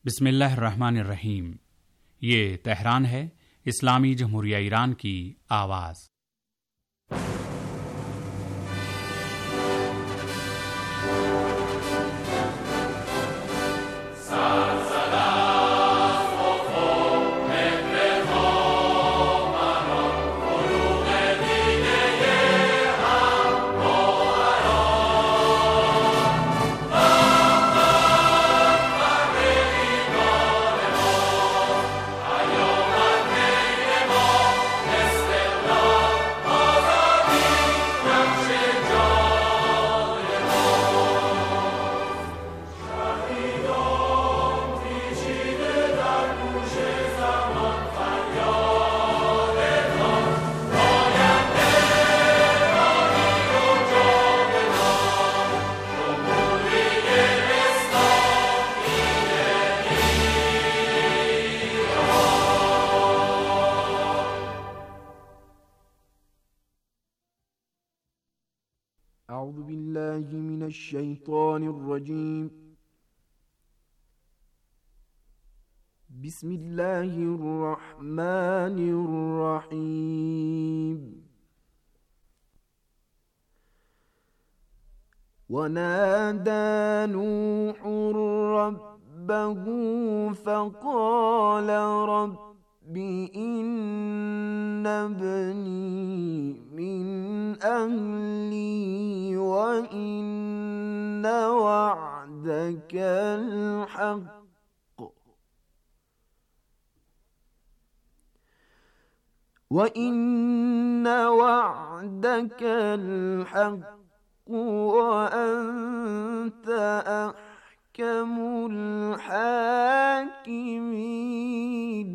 बिस्मिल्लाहिर्रहमानिर्रहीम। ये तेहरान है, इस्लामी जमहूरिया ईरान की आवाज़। أعوذ بالله من الشيطان الرجيم. بسم الله الرحمن الرحيم. ونادى نوح ربه فقال رب إن ابني من أهلي وإن وعدك الحق وأنت أحكم الحاكمين.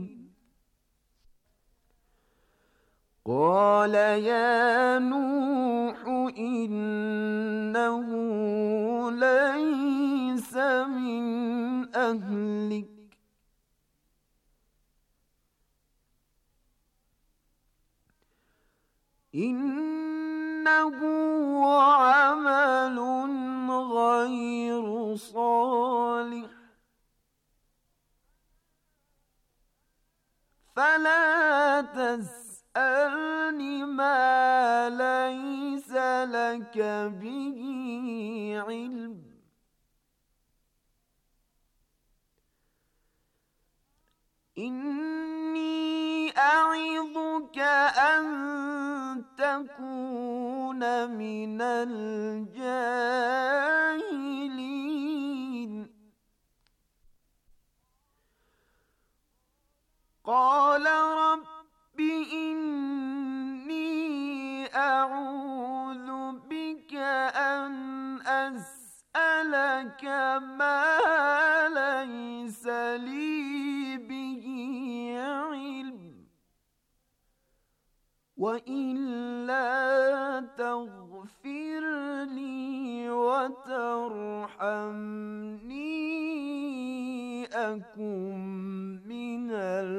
قال يا نوح إنه ليس من أهلك إنه عمل غير صالح فلا تسألني ما ليس لك به علم إني أعظك أن تكون من الجاهلين. قال رب إني أعوذ بك أن أسألك ما ليس لي به علم وإلا تغفر لي وترحمني أكن من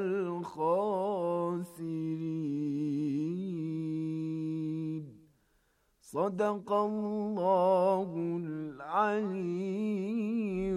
الخاسرين. صدق الله العلي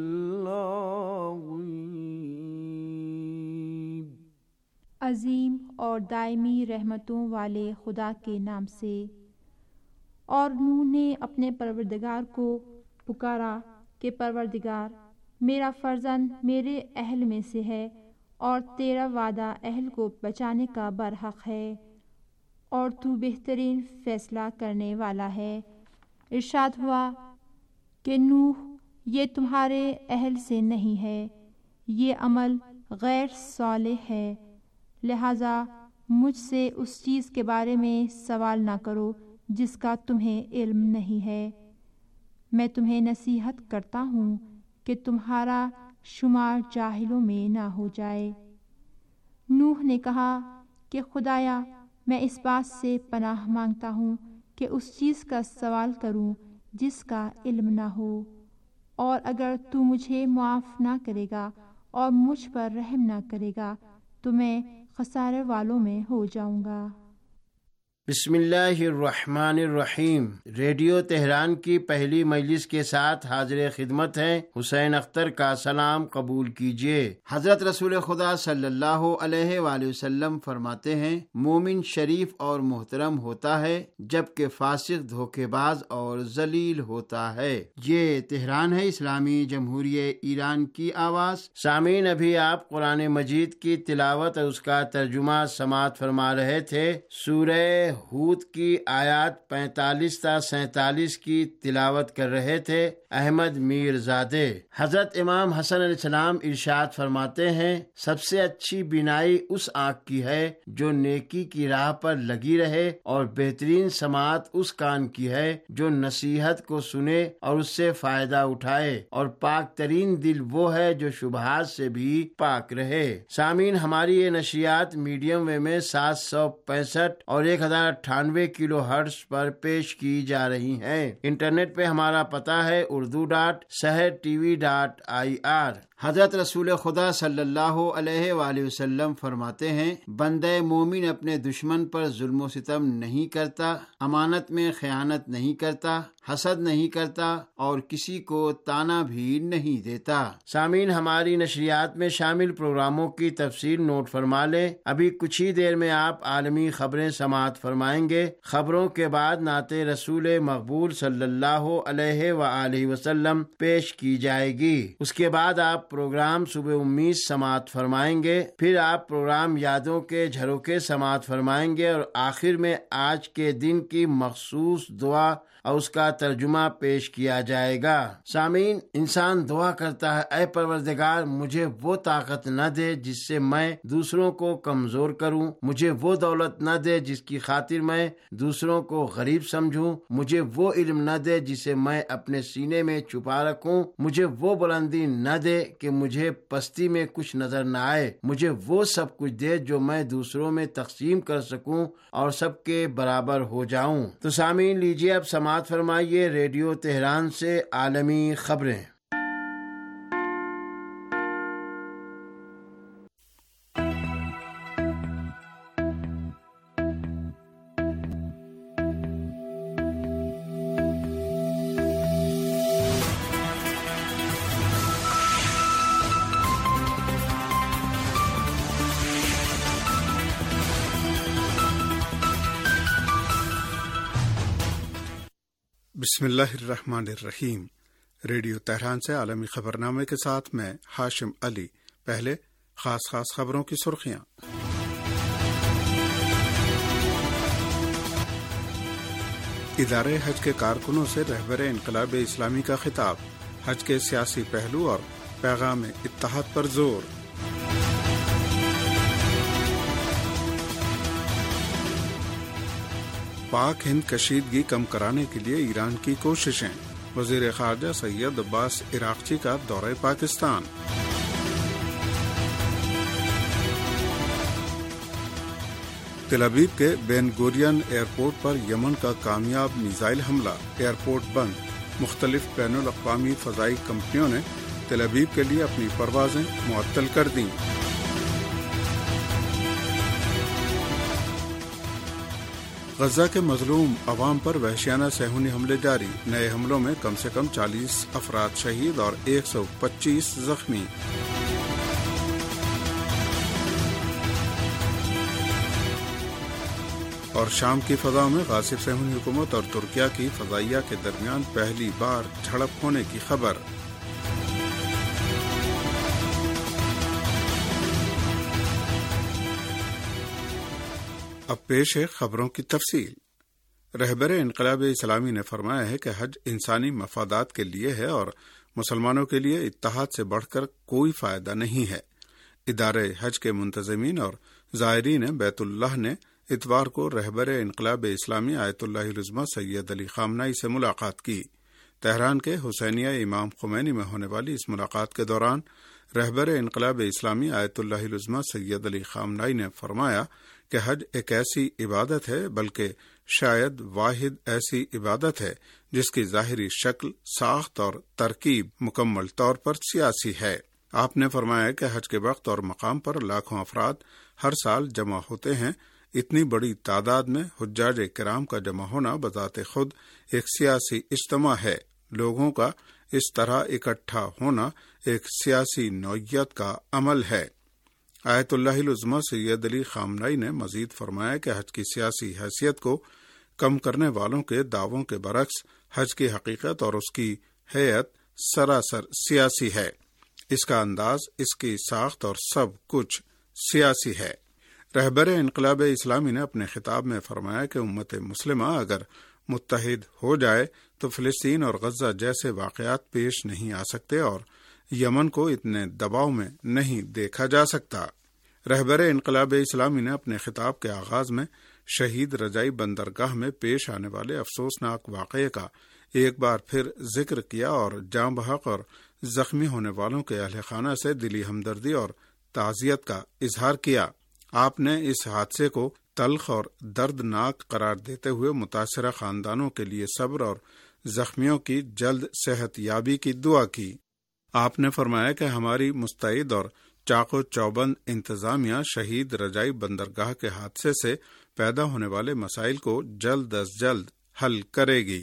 العظيم। अजीम और दायमी रहमतों वाले खुदा के नाम से। और नूह ने अपने परवरदिगार को पुकारा कि परवरदिगार, मेरा फर्जंद मेरे अहल में से है और तेरा वादा अहल को बचाने का बरहक है और तू बेहतरीन फैसला करने वाला है। इरशाद हुआ कि नूह, ये तुम्हारे अहल से नहीं है, ये अमल गैर सालिह है, लिहाजा मुझसे उस चीज़ के बारे में सवाल ना करो जिसका तुम्हें इल्म नहीं है। मैं तुम्हें नसीहत करता हूँ कि तुम्हारा शुमार जाहिलों में ना हो जाए। नूह ने कहा कि खुदाया, मैं इस बात से पनाह मांगता हूँ कि उस चीज़ का सवाल करूँ जिसका इल्म ना हो, और अगर तू मुझे मुआफ़ ना करेगा और मुझ पर रहम ना करेगा तो मैं खसारे वालों में हो जाऊंगा। بسم اللہ الرحمن الرحیم۔ ریڈیو تہران کی پہلی مجلس کے ساتھ حاضر خدمت ہیں حسین اختر کا سلام قبول کیجیے۔ حضرت رسول خدا صلی اللہ علیہ وآلہ وسلم فرماتے ہیں، مومن شریف اور محترم ہوتا ہے جبکہ فاسق دھوکے باز اور ذلیل ہوتا ہے۔ یہ تہران ہے، اسلامی جمہوریہ ایران کی آواز۔ سامعین، ابھی آپ قرآن مجید کی تلاوت اور اس کا ترجمہ سماعت فرما رہے تھے۔ سورہ ہود کی آیات 45 تا 47 کی تلاوت کر رہے تھے احمد میر زادے۔ حضرت امام حسن علیہ السلام ارشاد فرماتے ہیں، سب سے اچھی بینائی اس آنکھ کی ہے جو نیکی کی راہ پر لگی رہے، اور بہترین سماعت اس کان کی ہے جو نصیحت کو سنے اور اس سے فائدہ اٹھائے، اور پاک ترین دل وہ ہے جو شبہات سے بھی پاک رہے۔ سامعین، ہماری یہ نشریات میڈیم ویو میں 765 اور 1098 کلو ہرٹز پر پیش کی جا رہی ہیں۔ انٹرنیٹ پہ ہمارا پتہ ہے urdu.sehertv.ir۔ حضرت رسول خدا صلی اللہ علیہ وآلہ وسلم فرماتے ہیں، بندہ مومن اپنے دشمن پر ظلم و ستم نہیں کرتا، امانت میں خیانت نہیں کرتا، حسد نہیں کرتا، اور کسی کو تانا بھی نہیں دیتا۔ سامعین، ہماری نشریات میں شامل پروگراموں کی تفصیل نوٹ فرما لیں۔ ابھی کچھ ہی دیر میں آپ عالمی خبریں سماعت فرمائیں گے۔ خبروں کے بعد نعت رسول مقبول صلی اللہ علیہ وآلہ وسلم پیش کی جائے گی۔ اس کے بعد آپ پروگرام صبح امید سماعت فرمائیں گے، پھر آپ پروگرام یادوں کے جھروکے سماعت فرمائیں گے، اور آخر میں آج کے دن کی مخصوص دعا اور اس کا ترجمہ پیش کیا جائے گا۔ سامعین، انسان دعا کرتا ہے، اے پروردگار مجھے وہ طاقت نہ دے جس سے میں دوسروں کو کمزور کروں، مجھے وہ دولت نہ دے جس کی خاطر میں دوسروں کو غریب سمجھوں، مجھے وہ علم نہ دے جسے میں اپنے سینے میں چھپا رکھوں، مجھے وہ بلندی نہ دے کہ مجھے پستی میں کچھ نظر نہ آئے، مجھے وہ سب کچھ دے جو میں دوسروں میں تقسیم کر سکوں اور سب کے برابر ہو جاؤں۔ تو سامعین، لیجیے اب سماعت فرمائیے ریڈیو تہران سے عالمی خبریں۔ بسم اللہ الرحمن الرحیم۔ ریڈیو تہران سے عالمی خبرنامے کے ساتھ میں ہاشم علی۔ پہلے خاص خبروں کی سرخیاں۔ ادارے حج کے کارکنوں سے رہبر انقلاب اسلامی کا خطاب، حج کے سیاسی پہلو اور پیغام اتحاد پر زور۔ پاک ہند کشیدگی کم کرانے کے لیے ایران کی کوششیں، وزیر خارجہ سید عباس عراقچی کا دورہ پاکستان۔ تل ابیب کے بین گورین ایئرپورٹ پر یمن کا کامیاب میزائل حملہ، ایئرپورٹ بند۔ مختلف بین الاقوامی فضائی کمپنیوں نے تل ابیب کے لیے اپنی پروازیں معطل کر دیں۔ غزہ کے مظلوم عوام پر وحشیانہ صہیونی حملے جاری، نئے حملوں میں کم سے کم 40 افراد شہید اور 125 زخمی۔ اور شام کی فضاؤں میں غاصب صہیونی حکومت اور ترکیہ کی فضائیہ کے درمیان پہلی بار جھڑپ ہونے کی خبر۔ اب پیش ہے خبروں کی تفصیل۔ رہبر انقلاب اسلامی نے فرمایا ہے کہ حج انسانی مفادات کے لیے ہے اور مسلمانوں کے لیے اتحاد سے بڑھ کر کوئی فائدہ نہیں ہے۔ ادارے حج کے منتظمین اور زائرین بیت اللہ نے اتوار کو رہبر انقلاب اسلامی آیت اللہ العظمہ سید علی خامنہئی سے ملاقات کی۔ تہران کے حسینیہ امام خمینی میں ہونے والی اس ملاقات کے دوران رہبر انقلاب اسلامی آیت اللہ العظمہ سید علی خامنہئی نے فرمایا کہ حج ایک ایسی عبادت ہے، بلکہ شاید واحد ایسی عبادت ہے جس کی ظاہری شکل، ساخت اور ترکیب مکمل طور پر سیاسی ہے۔ آپ نے فرمایا کہ حج کے وقت اور مقام پر لاکھوں افراد ہر سال جمع ہوتے ہیں، اتنی بڑی تعداد میں حجاج کرام کا جمع ہونا بذات خود ایک سیاسی اجتماع ہے۔ لوگوں کا اس طرح اکٹھا ہونا ایک سیاسی نوعیت کا عمل ہے۔ آیت اللہ العظمی سید علی خامنئی نے مزید فرمایا کہ حج کی سیاسی حیثیت کو کم کرنے والوں کے دعووں کے برعکس حج کی حقیقت اور اس کی ہیئت سراسر سیاسی ہے۔ اس کا انداز، اس کی ساخت اور سب کچھ سیاسی ہے۔ رہبر انقلاب اسلامی نے اپنے خطاب میں فرمایا کہ امت مسلمہ اگر متحد ہو جائے تو فلسطین اور غزہ جیسے واقعات پیش نہیں آ سکتے اور یمن کو اتنے دباؤ میں نہیں دیکھا جا سکتا۔ رہبر انقلاب اسلامی نے اپنے خطاب کے آغاز میں شہید رجائی بندرگاہ میں پیش آنے والے افسوسناک واقعے کا ایک بار پھر ذکر کیا اور جاں بحق اور زخمی ہونے والوں کے اہل خانہ سے دلی ہمدردی اور تعزیت کا اظہار کیا۔ آپ نے اس حادثے کو تلخ اور دردناک قرار دیتے ہوئے متاثرہ خاندانوں کے لیے صبر اور زخمیوں کی جلد صحت یابی کی دعا کی۔ آپ نے فرمایا کہ ہماری مستعد اور چاق و چوبند انتظامیہ شہید رجائی بندرگاہ کے حادثے سے پیدا ہونے والے مسائل کو جلد از جلد حل کرے گی۔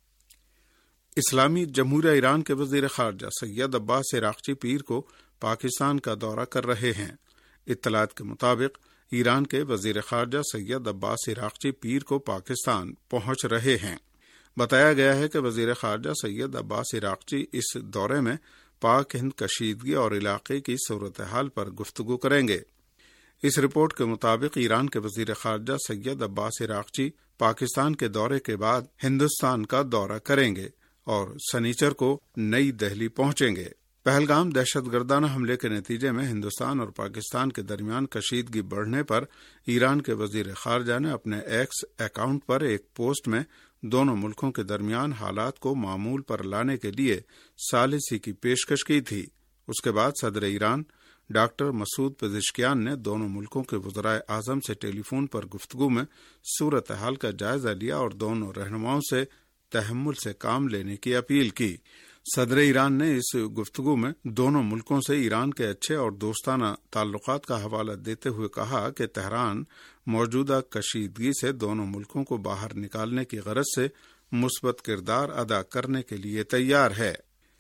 اسلامی جمہوریہ ایران کے وزیر خارجہ سید عباس عراقچی پیر کو پاکستان کا دورہ کر رہے ہیں۔ اطلاعات کے مطابق ایران کے وزیر خارجہ سید عباس عراقچی پیر کو پاکستان پہنچ رہے ہیں۔ بتایا گیا ہے کہ وزیر خارجہ سید عباس عراقچی اس دورے میں پاک ہند کشیدگی اور علاقے کی صورتحال پر گفتگو کریں گے۔ اس رپورٹ کے مطابق ایران کے وزیر خارجہ سید عباس عراقچی پاکستان کے دورے کے بعد ہندوستان کا دورہ کریں گے اور سنیچر کو نئی دہلی پہنچیں گے۔ پہلگام دہشت گردانہ حملے کے نتیجے میں ہندوستان اور پاکستان کے درمیان کشیدگی بڑھنے پر ایران کے وزیر خارجہ نے اپنے ایکس اکاؤنٹ پر ایک پوسٹ میں دونوں ملکوں کے درمیان حالات کو معمول پر لانے کے لیے ثالثی کی پیشکش کی تھی۔ اس کے بعد صدر ایران ڈاکٹر مسعود پزشکیان نے دونوں ملکوں کے وزرائے اعظم سے ٹیلی فون پر گفتگو میں صورتحال کا جائزہ لیا اور دونوں رہنماؤں سے تحمل سے کام لینے کی اپیل کی۔ صدر ایران نے اس گفتگو میں دونوں ملکوں سے ایران کے اچھے اور دوستانہ تعلقات کا حوالہ دیتے ہوئے کہا کہ تہران موجودہ کشیدگی سے دونوں ملکوں کو باہر نکالنے کی غرض سے مثبت کردار ادا کرنے کے لیے تیار ہے۔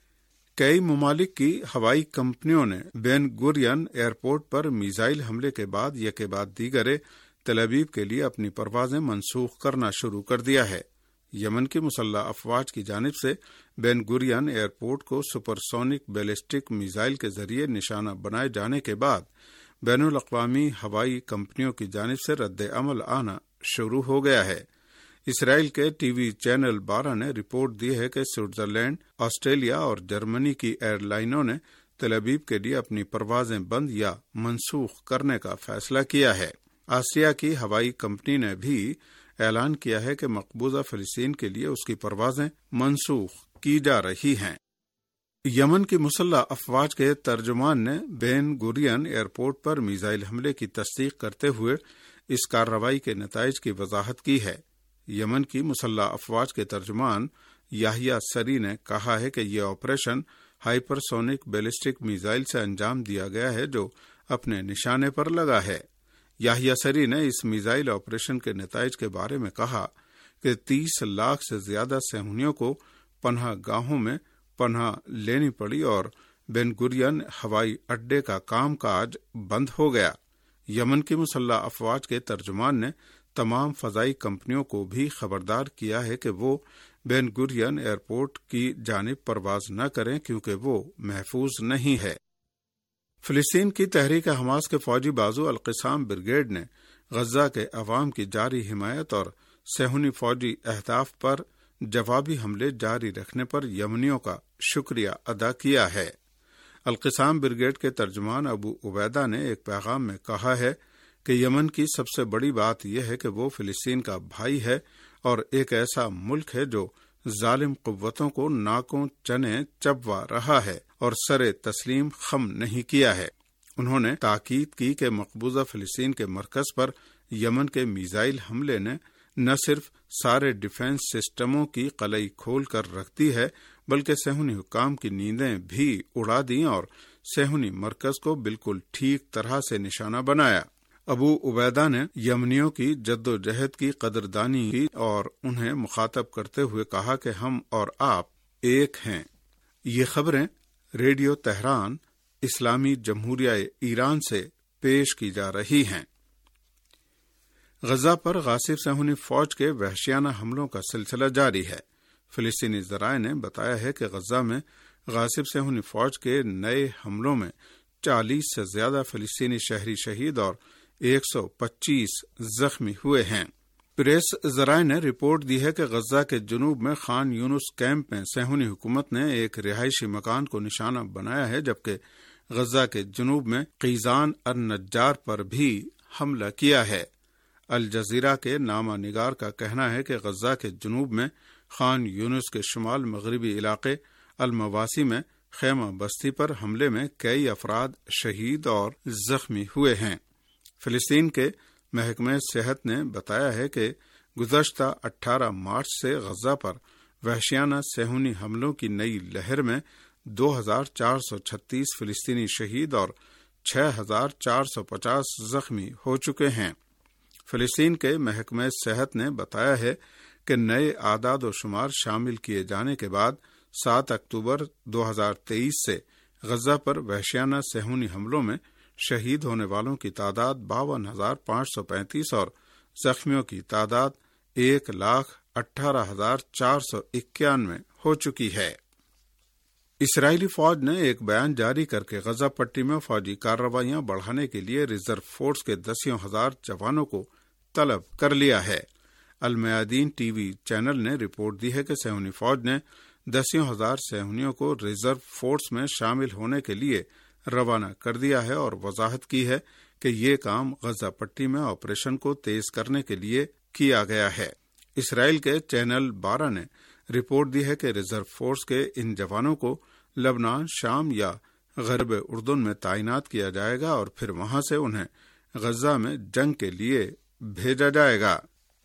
کئی ممالک کی ہوائی کمپنیوں نے بین گورین ایئرپورٹ پر میزائل حملے کے بعد یکے بعد دیگرے تل ابیب کے لیے اپنی پروازیں منسوخ کرنا شروع کر دیا ہے۔ یمن کی مسلح افواج کی جانب سے بین گورین ایئرپورٹ کو سپر سونک بیلسٹک میزائل کے ذریعے نشانہ بنائے جانے کے بعد بین الاقوامی ہوائی کمپنیوں کی جانب سے رد عمل آنا شروع ہو گیا ہے۔ اسرائیل کے ٹی وی چینل 12 نے رپورٹ دی ہے کہ سوئٹزرلینڈ، آسٹریلیا اور جرمنی کی ایئر لائنوں نے تل ابیب کے لیے اپنی پروازیں بند یا منسوخ کرنے کا فیصلہ کیا ہے۔ آسٹریا کی ہوائی کمپنی نے بھی اعلان کیا ہے کہ مقبوضہ فلسطین کے لیے اس کی پروازیں منسوخ کی جا رہی ہیں۔ یمن کی مسلح افواج کے ترجمان نے بین گورین ایئرپورٹ پر میزائل حملے کی تصدیق کرتے ہوئے اس کارروائی کے نتائج کی وضاحت کی ہے۔ یمن کی مسلح افواج کے ترجمان یحییٰ سری نے کہا ہے کہ یہ operation hypersonic ballistic missile سے انجام دیا گیا ہے جو اپنے نشانے پر لگا ہے۔ یحییٰ سری نے اس میزائل آپریشن کے نتائج کے بارے میں کہا کہ 30 لاکھ سے زیادہ صہیونیوں کو پناہ گاہوں میں پناہ لینی پڑی اور بین گورین ہوائی اڈے کا کام کاج بند ہو گیا۔ یمن کی مسلح افواج کے ترجمان نے تمام فضائی کمپنیوں کو بھی خبردار کیا ہے کہ وہ بین گورین ایئرپورٹ کی جانب پرواز نہ کریں کیونکہ وہ محفوظ نہیں ہے۔ فلسطین کی تحریک حماس کے فوجی بازو القسام بریگیڈ نے غزہ کے عوام کی جاری حمایت اور صہیونی فوجی اہداف پر جوابی حملے جاری رکھنے پر یمنیوں کا شکریہ ادا کیا ہے۔ القسام بریگیڈ کے ترجمان ابو عبیدہ نے ایک پیغام میں کہا ہے کہ یمن کی سب سے بڑی بات یہ ہے کہ وہ فلسطین کا بھائی ہے اور ایک ایسا ملک ہے جو ظالم قوتوں کو ناکوں چنے چبوا رہا ہے اور سر تسلیم خم نہیں کیا ہے۔ انہوں نے تاکید کی کہ مقبوضہ فلسطین کے مرکز پر یمن کے میزائل حملے نے نہ صرف سارے ڈیفنس سسٹموں کی قلعی کھول کر رکھ دی ہے بلکہ صہیونی حکام کی نیندیں بھی اڑا دیں اور صہیونی مرکز کو بالکل ٹھیک طرح سے نشانہ بنایا۔ ابو عبیدہ نے یمنیوں کی جد و جہد کی قدردانی کی اور انہیں مخاطب کرتے ہوئے کہا کہ ہم اور آپ ایک ہیں۔ یہ خبریں ریڈیو تہران اسلامی جمہوریہ ایران سے پیش کی جا رہی ہیں۔ غزہ پر غاصب صہیونی فوج کے وحشیانہ حملوں کا سلسلہ جاری ہے۔ فلسطینی ذرائع نے بتایا ہے کہ غزہ میں غاصب صہیونی فوج کے نئے حملوں میں 40 سے زیادہ فلسطینی شہری شہید اور 125 زخمی ہوئے ہیں۔ پریس ذرائع نے رپورٹ دی ہے کہ غزہ کے جنوب میں خان یونس کیمپ میں صہیونی حکومت نے ایک رہائشی مکان کو نشانہ بنایا ہے، جبکہ غزہ کے جنوب میں قیزان النجار پر بھی حملہ کیا ہے۔ الجزیرہ کے نامہ نگار کا کہنا ہے کہ غزہ کے جنوب میں خان یونس کے شمال مغربی علاقے المواسی میں خیمہ بستی پر حملے میں کئی افراد شہید اور زخمی ہوئے ہیں۔ فلسطین کے محکمہ صحت نے بتایا ہے کہ گزشتہ 18 مارچ سے غزہ پر وحشیانہ صہیونی حملوں کی نئی لہر میں 2436 فلسطینی شہید اور 6450 زخمی ہو چکے ہیں۔ فلسطین کے محکمہ صحت نے بتایا ہے کہ نئے اعداد و شمار شامل کیے جانے کے بعد 7 اکتوبر 2023 سے غزہ پر وحشیانہ صہیونی حملوں میں شہید ہونے والوں کی تعداد 52,535 اور زخمیوں کی تعداد 1,18,491 ہو چکی ہے۔ اسرائیلی فوج نے ایک بیان جاری کر کے غزہ پٹی میں فوجی کارروائیاں بڑھانے کے لیے ریزرو فورس کے 10,000 جوانوں کو طلب کر لیا ہے۔ المیادین ٹی وی چینل نے رپورٹ دی ہے کہ صہیونی فوج نے 10,000 صہیونیوں کو ریزرو فورس میں شامل ہونے کے لیے روانہ کر دیا ہے اور وضاحت کی ہے کہ یہ کام غزہ پٹی میں آپریشن کو تیز کرنے کے لیے کیا گیا ہے۔ اسرائیل کے چینل 12 نے رپورٹ دی ہے کہ ریزرو فورس کے ان جوانوں کو لبنان، شام یا غرب اردن میں تعینات کیا جائے گا اور پھر وہاں سے انہیں غزہ میں جنگ کے لیے بھیجا جائے گا۔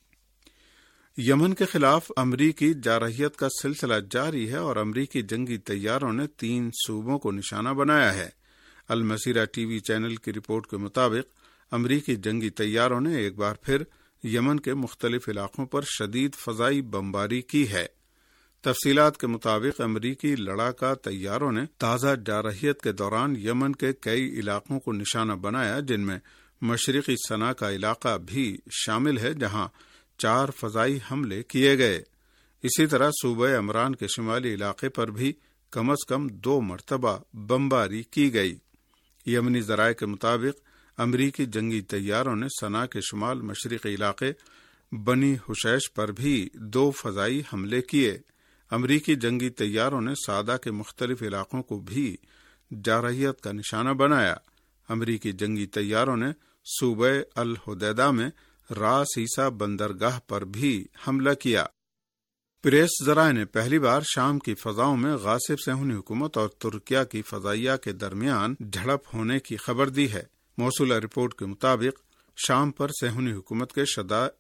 یمن کے خلاف امریکی جارحیت کا سلسلہ جاری ہے اور امریکی جنگی طیاروں نے 3 صوبوں کو نشانہ بنایا ہے۔ المسیرہ ٹی وی چینل کی رپورٹ کے مطابق امریکی جنگی طیاروں نے ایک بار پھر یمن کے مختلف علاقوں پر شدید فضائی بمباری کی ہے۔ تفصیلات کے مطابق امریکی لڑاکا طیاروں نے تازہ جارحیت کے دوران یمن کے کئی علاقوں کو نشانہ بنایا، جن میں مشرقی صنعاء کا علاقہ بھی شامل ہے، جہاں 4 فضائی حملے کیے گئے۔ اسی طرح صوبہ عمران کے شمالی علاقے پر بھی کم از کم 2 مرتبہ بمباری کی گئی۔ یمنی ذرائع کے مطابق امریکی جنگی طیاروں نے صنعاء کے شمال مشرقی علاقے بنی حشیش پر بھی 2 فضائی حملے کیے۔ امریکی جنگی طیاروں نے صعدہ کے مختلف علاقوں کو بھی جارحیت کا نشانہ بنایا۔ امریکی جنگی طیاروں نے صوبہ الحدیدہ میں راس عیسیٰ بندرگاہ پر بھی حملہ کیا۔ پریس ذرائع نے پہلی بار شام کی فضاؤں میں غاصب صہیونی حکومت اور ترکیہ کی فضائیہ کے درمیان جھڑپ ہونے کی خبر دی ہے۔ موصولہ رپورٹ کے مطابق شام پر صہیونی حکومت کے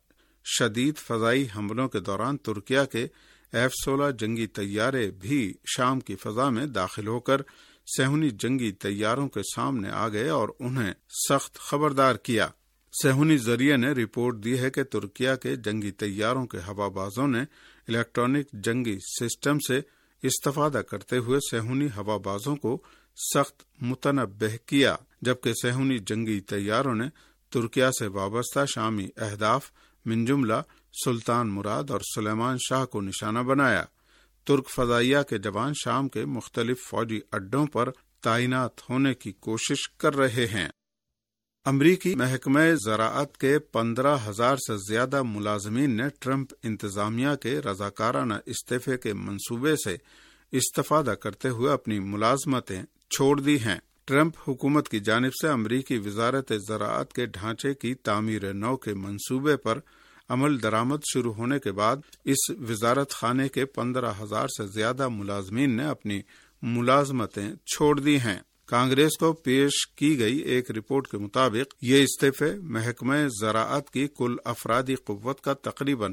شدید فضائی حملوں کے دوران ترکیہ کے F-16 جنگی طیارے بھی شام کی فضا میں داخل ہو کر صہیونی جنگی طیاروں کے سامنے آ گئے اور انہیں سخت خبردار کیا۔ صہیونی ذریعے نے رپورٹ دی ہے کہ ترکیہ کے جنگی طیاروں کے ہوا بازوں نے الیکٹرانک جنگی سسٹم سے استفادہ کرتے ہوئے صہیونی ہوا بازوں کو سخت متنبہ کیا، جبکہ صہیونی جنگی طیاروں نے ترکیہ سے وابستہ شامی اہداف من جملہ سلطان مراد اور سلیمان شاہ کو نشانہ بنایا۔ ترک فضائیہ کے جوان شام کے مختلف فوجی اڈوں پر تعینات ہونے کی کوشش کر رہے ہیں۔ امریکی محکمہ زراعت کے 15,000 سے زیادہ ملازمین نے ٹرمپ انتظامیہ کے رضاکارانہ استعفے کے منصوبے سے استفادہ کرتے ہوئے اپنی ملازمتیں چھوڑ دی ہیں۔ ٹرمپ حکومت کی جانب سے امریکی وزارت زراعت کے ڈھانچے کی تعمیر نو کے منصوبے پر عمل درآمد شروع ہونے کے بعد اس وزارت خانے کے 15,000 سے زیادہ ملازمین نے اپنی ملازمتیں چھوڑ دی ہیں۔ کانگریس کو پیش کی گئی ایک رپورٹ کے مطابق یہ استعفے محکمہ زراعت کی کل افرادی قوت کا تقریباً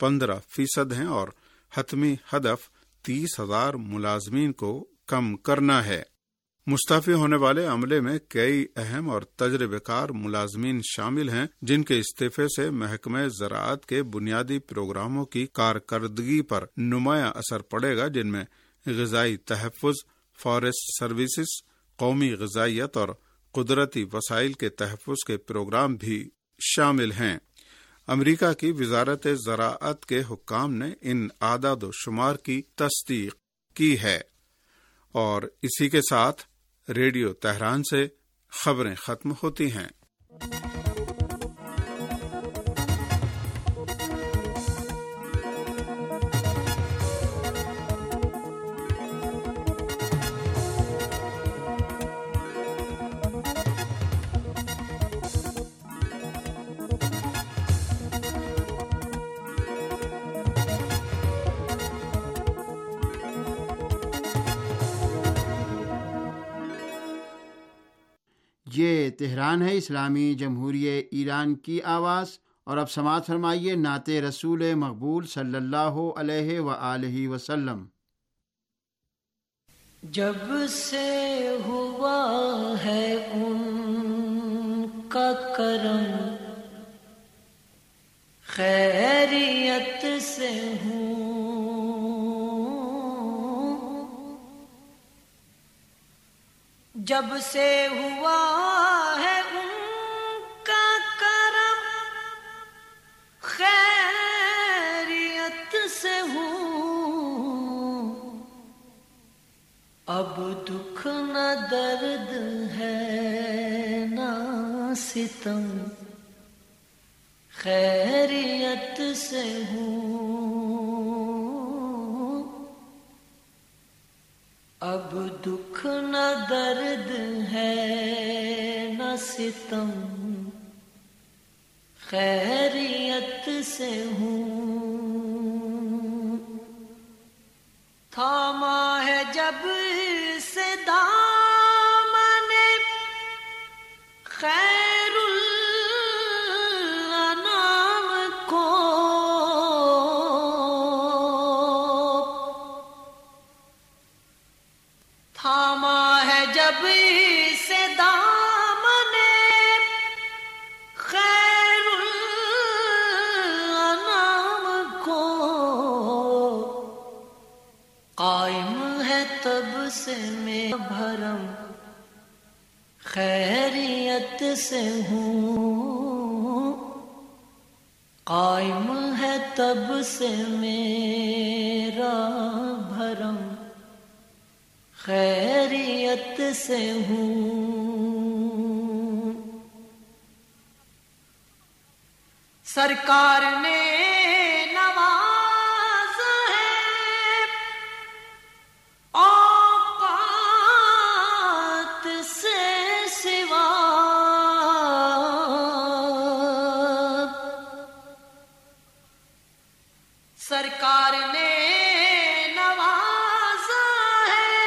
15% ہیں اور حتمی ہدف 30,000 ملازمین کو کم کرنا ہے۔ مستعفی ہونے والے عملے میں کئی اہم اور تجربہ کار ملازمین شامل ہیں جن کے استعفے سے محکمہ زراعت کے بنیادی پروگراموں کی کارکردگی پر نمایاں اثر پڑے گا، جن میں غذائی تحفظ، فارسٹ سروسز، قومی غذائیت اور قدرتی وسائل کے تحفظ کے پروگرام بھی شامل ہیں۔ امریکہ کی وزارت زراعت کے حکام نے ان اعداد و شمار کی تصدیق کی ہے۔ اور اسی کے ساتھ ریڈیو تہران سے خبریں ختم ہوتی ہیں۔ یہ تہران ہے، اسلامی جمہوریہ ایران کی آواز، اور اب سماعت فرمائیے نعت رسول مقبول صلی اللہ علیہ وآلہ وسلم۔ جب سے ہوا ہے ان کا کرم، خیریت سے ہوں، جب سے ہوا ہے ان کا کرم، خیریت سے ہوں، اب دکھ نہ درد ہے نہ ستم، خیریت سے ہوں، اب دکھ نہ درد ہے نہ ستم، خیریت سے ہوں، تھاما ہے جب سے دامن خیر الانام کو، تھاما ہے جب سے دامن خیر الانام کو، قائم ہے تب سے میں بھرم، خیریت سے ہوں، قائم ہے تب سے میرا بھرم، خیریت سے ہوں، سرکار نے نواز ہے اوقات سے سوا، سرکار نے نوازا ہے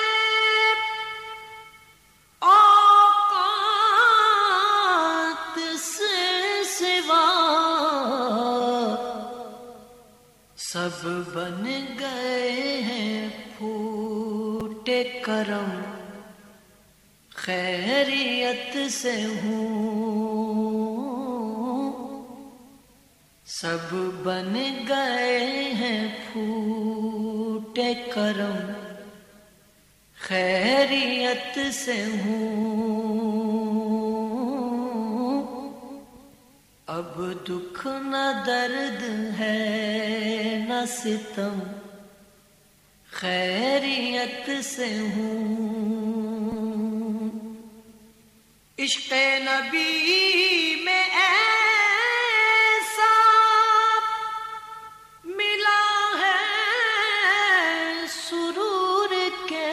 اوقات سے سوا، سب بن گئے ہیں پھوٹے کرم، خیریت سے ہوں، سب بن گئے ہیں پھوٹے کرم، خیریت سے ہوں، اب دکھ نہ درد ہے نہ ستم، خیریت سے ہوں، عشق نبی میں ایسا ملا ہے سرور کے،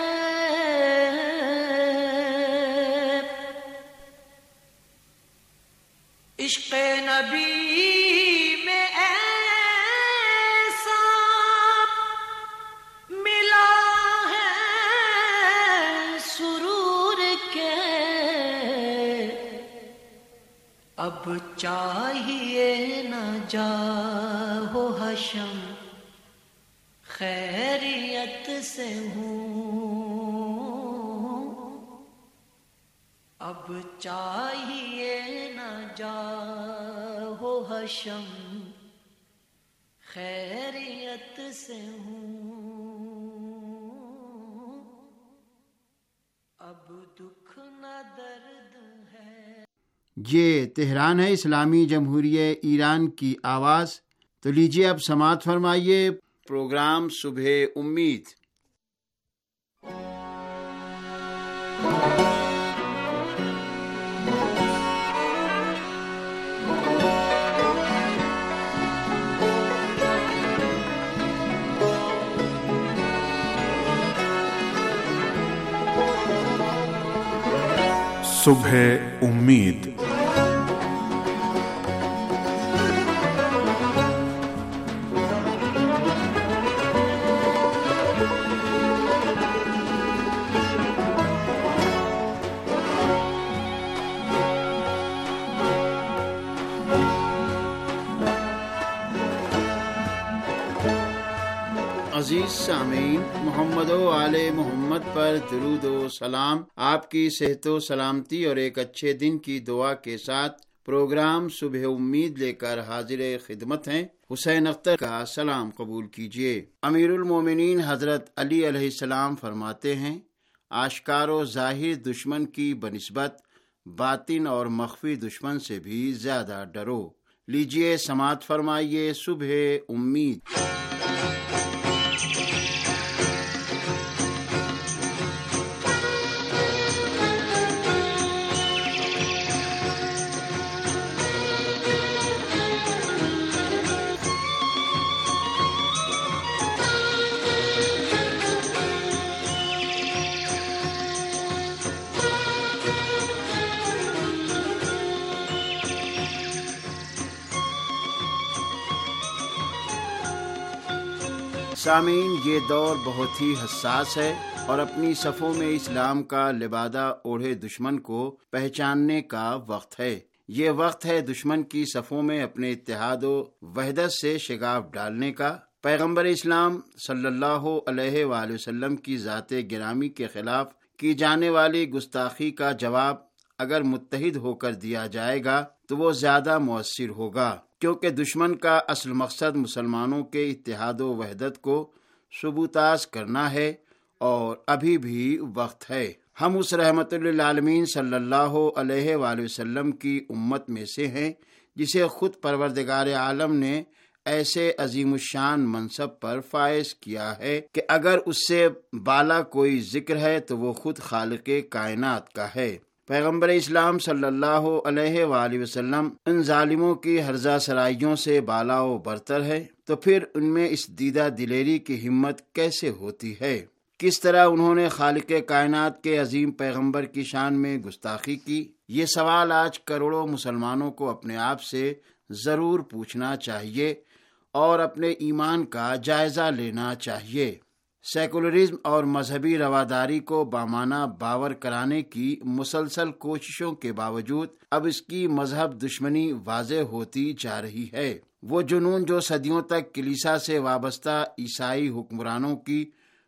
عشق نبی میں ایسا ملا ہے سرور کے، اب چاہیے نہ جاؤ حشم، خیریت سے ہوں، اب چاہیے نہ جاؤ حشم، خیریت سے ہوں، اب دکھ نہ درد ہے۔ یہ تہران ہے، اسلامی جمہوریہ ایران کی آواز۔ تو لیجیے اب سماعت فرمائیے پروگرام صبح امید۔ صبح امید۔ عزیز سامعین، محمد و آل محمد پر درود و سلام۔ آپ کی صحت و سلامتی اور ایک اچھے دن کی دعا کے ساتھ پروگرام صبح امید لے کر حاضر خدمت ہیں۔ حسین اختر کا سلام قبول کیجیے۔ امیر المومنین حضرت علی علیہ السلام فرماتے ہیں، آشکار و ظاہر دشمن کی بنسبت باطن اور مخفی دشمن سے بھی زیادہ ڈرو۔ لیجیے سماعت فرمائیے صبح امید۔ سامعین، یہ دور بہت ہی حساس ہے اور اپنی صفوں میں اسلام کا لبادہ اوڑھے دشمن کو پہچاننے کا وقت ہے۔ یہ وقت ہے دشمن کی صفوں میں اپنے اتحاد و وحدت سے شگاف ڈالنے کا۔ پیغمبر اسلام صلی اللہ علیہ وآلہ وسلم کی ذات گرامی کے خلاف کی جانے والی گستاخی کا جواب اگر متحد ہو کر دیا جائے گا تو وہ زیادہ مؤثر ہوگا، کیونکہ دشمن کا اصل مقصد مسلمانوں کے اتحاد و وحدت کو سبوتاز کرنا ہے، اور ابھی بھی وقت ہے۔ ہم اس رحمت للعالمین صلی اللہ علیہ وآلہ وسلم کی امت میں سے ہیں جسے خود پروردگار عالم نے ایسے عظیم الشان منصب پر فائز کیا ہے کہ اگر اس سے بالا کوئی ذکر ہے تو وہ خود خالق کائنات کا ہے۔ پیغمبر اسلام صلی اللہ علیہ وآلہ وسلم ان ظالموں کی ہرزہ سرائیوں سے بالا و برتر ہے، تو پھر ان میں اس دیدہ دلیری کی ہمت کیسے ہوتی ہے؟ کس طرح انہوں نے خالق کائنات کے عظیم پیغمبر کی شان میں گستاخی کی؟ یہ سوال آج کروڑوں مسلمانوں کو اپنے آپ سے ضرور پوچھنا چاہیے اور اپنے ایمان کا جائزہ لینا چاہیے۔ سیکولرزم اور مذہبی رواداری کو بامانہ باور کرانے کی مسلسل کوششوں کے باوجود اب اس کی مذہب دشمنی واضح ہوتی جا رہی ہے۔ وہ جنون جو صدیوں تک کلیسا سے وابستہ عیسائی حکمرانوں کی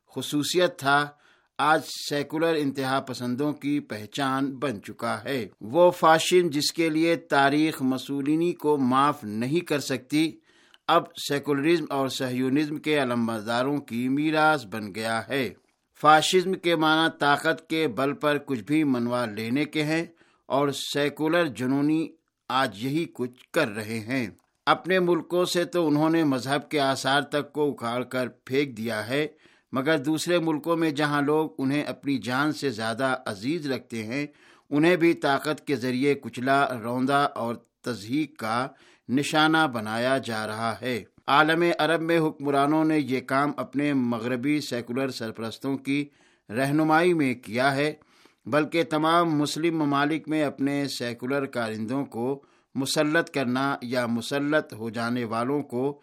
خصوصیت تھا، آج سیکولر انتہا پسندوں کی پہچان بن چکا ہے۔ وہ فاشن جس کے لیے تاریخ مسولینی کو معاف نہیں کر سکتی، اب سیکولرزم اور صہیونزم کے علمبرداروں کی میراث بن گیا ہے۔ فاشزم کے معنی طاقت کے بل پر کچھ بھی منوا لینے کے ہیں، اور سیکولر جنونی آج یہی کچھ کر رہے ہیں۔ اپنے ملکوں سے تو انہوں نے مذہب کے آثار تک کو اکھاڑ کر پھینک دیا ہے، مگر دوسرے ملکوں میں جہاں لوگ انہیں اپنی جان سے زیادہ عزیز رکھتے ہیں، انہیں بھی طاقت کے ذریعے کچلا، روندا اور تضحیک کا نشانہ بنایا جا رہا ہے۔ عالم عرب میں حکمرانوں نے یہ کام اپنے مغربی سیکولر سرپرستوں کی رہنمائی میں کیا ہے، بلکہ تمام مسلم ممالک میں اپنے سیکولر کارندوں کو مسلط کرنا یا مسلط ہو جانے والوں کو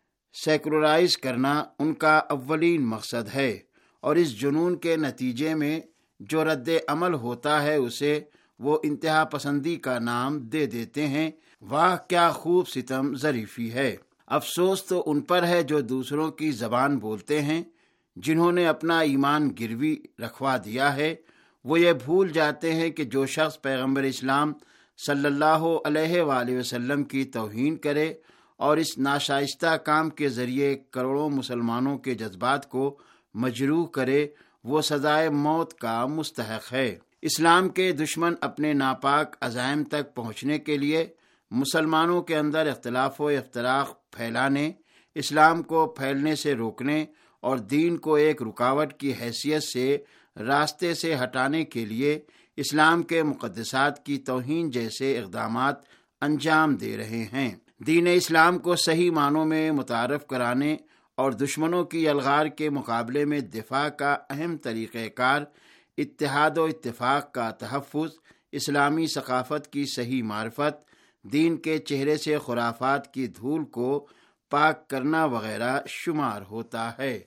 سیکولرائز کرنا ان کا اولین مقصد ہے، اور اس جنون کے نتیجے میں جو رد عمل ہوتا ہے اسے وہ انتہا پسندی کا نام دے دیتے ہیں۔ واہ کیا خوب ستم ظریفی ہے! افسوس تو ان پر ہے جو دوسروں کی زبان بولتے ہیں، جنہوں نے اپنا ایمان گروی رکھوا دیا ہے۔ وہ یہ بھول جاتے ہیں کہ جو شخص پیغمبر اسلام صلی اللہ علیہ وآلہ وسلم کی توہین کرے اور اس ناشائستہ کام کے ذریعے کروڑوں مسلمانوں کے جذبات کو مجروح کرے، وہ سزائے موت کا مستحق ہے۔ اسلام کے دشمن اپنے ناپاک عزائم تک پہنچنے کے لیے مسلمانوں کے اندر اختلاف و افتراق پھیلانے، اسلام کو پھیلنے سے روکنے اور دین کو ایک رکاوٹ کی حیثیت سے راستے سے ہٹانے کے لیے اسلام کے مقدسات کی توہین جیسے اقدامات انجام دے رہے ہیں۔ دین اسلام کو صحیح معنوں میں متعارف کرانے اور دشمنوں کی الغار کے مقابلے میں دفاع کا اہم طریقہ کار اتحاد و اتفاق کا تحفظ، اسلامی ثقافت کی صحیح معرفت، دین کے چہرے سے خرافات کی دھول کو پاک کرنا وغیرہ شمار ہوتا ہے۔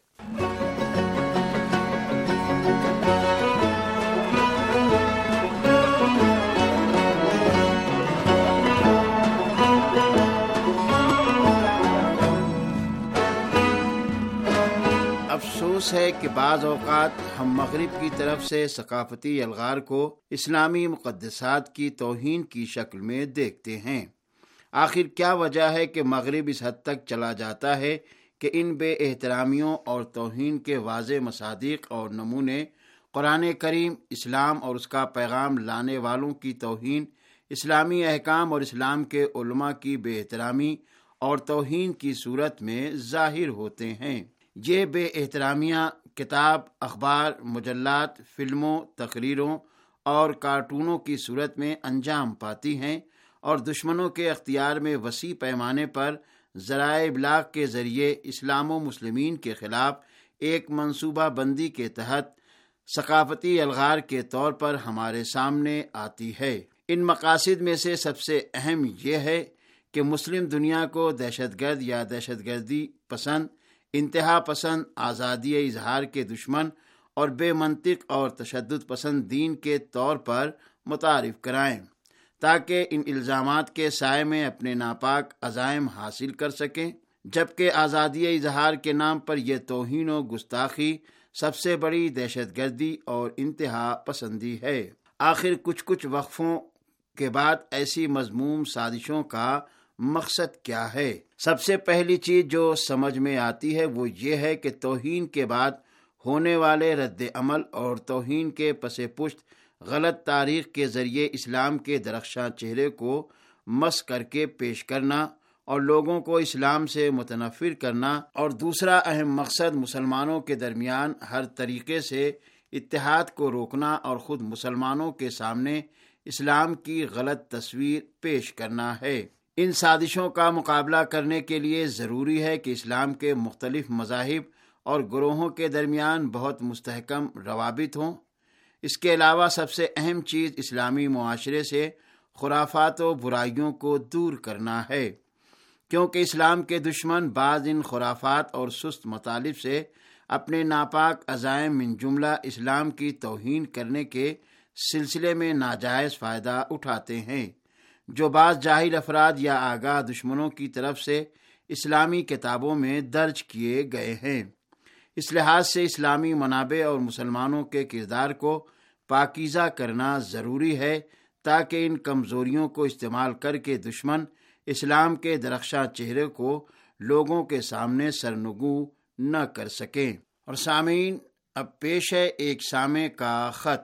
افسوس ہے کہ بعض اوقات ہم مغرب کی طرف سے ثقافتی الغار کو اسلامی مقدسات کی توہین کی شکل میں دیکھتے ہیں۔ آخر کیا وجہ ہے کہ مغرب اس حد تک چلا جاتا ہے کہ ان بے احترامیوں اور توہین کے واضح مصادیق اور نمونے قرآن کریم، اسلام اور اس کا پیغام لانے والوں کی توہین، اسلامی احکام اور اسلام کے علماء کی بے احترامی اور توہین کی صورت میں ظاہر ہوتے ہیں؟ یہ بے احترامیاں کتاب، اخبار، مجلات، فلموں، تقریروں اور کارٹونوں کی صورت میں انجام پاتی ہیں اور دشمنوں کے اختیار میں وسیع پیمانے پر ذرائع ابلاغ کے ذریعے اسلام و مسلمین کے خلاف ایک منصوبہ بندی کے تحت ثقافتی الغار کے طور پر ہمارے سامنے آتی ہے۔ ان مقاصد میں سے سب سے اہم یہ ہے کہ مسلم دنیا کو دہشت گرد یا دہشت گردی پسند، انتہا پسند، آزادی اظہار کے دشمن اور بے منطق اور تشدد پسند دین کے طور پر متعارف کرائیں، تاکہ ان الزامات کے سائے میں اپنے ناپاک عزائم حاصل کر سکیں، جبکہ آزادی اظہار کے نام پر یہ توہین و گستاخی سب سے بڑی دہشت گردی اور انتہا پسندی ہے۔ آخر کچھ وقفوں کے بعد ایسی مذموم سازشوں کا مقصد کیا ہے؟ سب سے پہلی چیز جو سمجھ میں آتی ہے وہ یہ ہے کہ توہین کے بعد ہونے والے رد عمل اور توہین کے پس پشت غلط تاریخ کے ذریعے اسلام کے درخشاں چہرے کو مس کر کے پیش کرنا اور لوگوں کو اسلام سے متنفر کرنا، اور دوسرا اہم مقصد مسلمانوں کے درمیان ہر طریقے سے اتحاد کو روکنا اور خود مسلمانوں کے سامنے اسلام کی غلط تصویر پیش کرنا ہے۔ ان سازشوں کا مقابلہ کرنے کے لیے ضروری ہے کہ اسلام کے مختلف مذاہب اور گروہوں کے درمیان بہت مستحکم روابط ہوں۔ اس کے علاوہ سب سے اہم چیز اسلامی معاشرے سے خرافات و برائیوں کو دور کرنا ہے، کیونکہ اسلام کے دشمن بعض ان خرافات اور سست مطالب سے اپنے ناپاک عزائم من جملہ اسلام کی توہین کرنے کے سلسلے میں ناجائز فائدہ اٹھاتے ہیں، جو بعض جاہل افراد یا آگاہ دشمنوں کی طرف سے اسلامی کتابوں میں درج کیے گئے ہیں۔ اس لحاظ سے اسلامی منابع اور مسلمانوں کے کردار کو پاکیزہ کرنا ضروری ہے، تاکہ ان کمزوریوں کو استعمال کر کے دشمن اسلام کے درخشاں چہرے کو لوگوں کے سامنے سرنگو نہ کر سکیں۔ اور سامعین، اب پیش ہے ایک سامع کا خط۔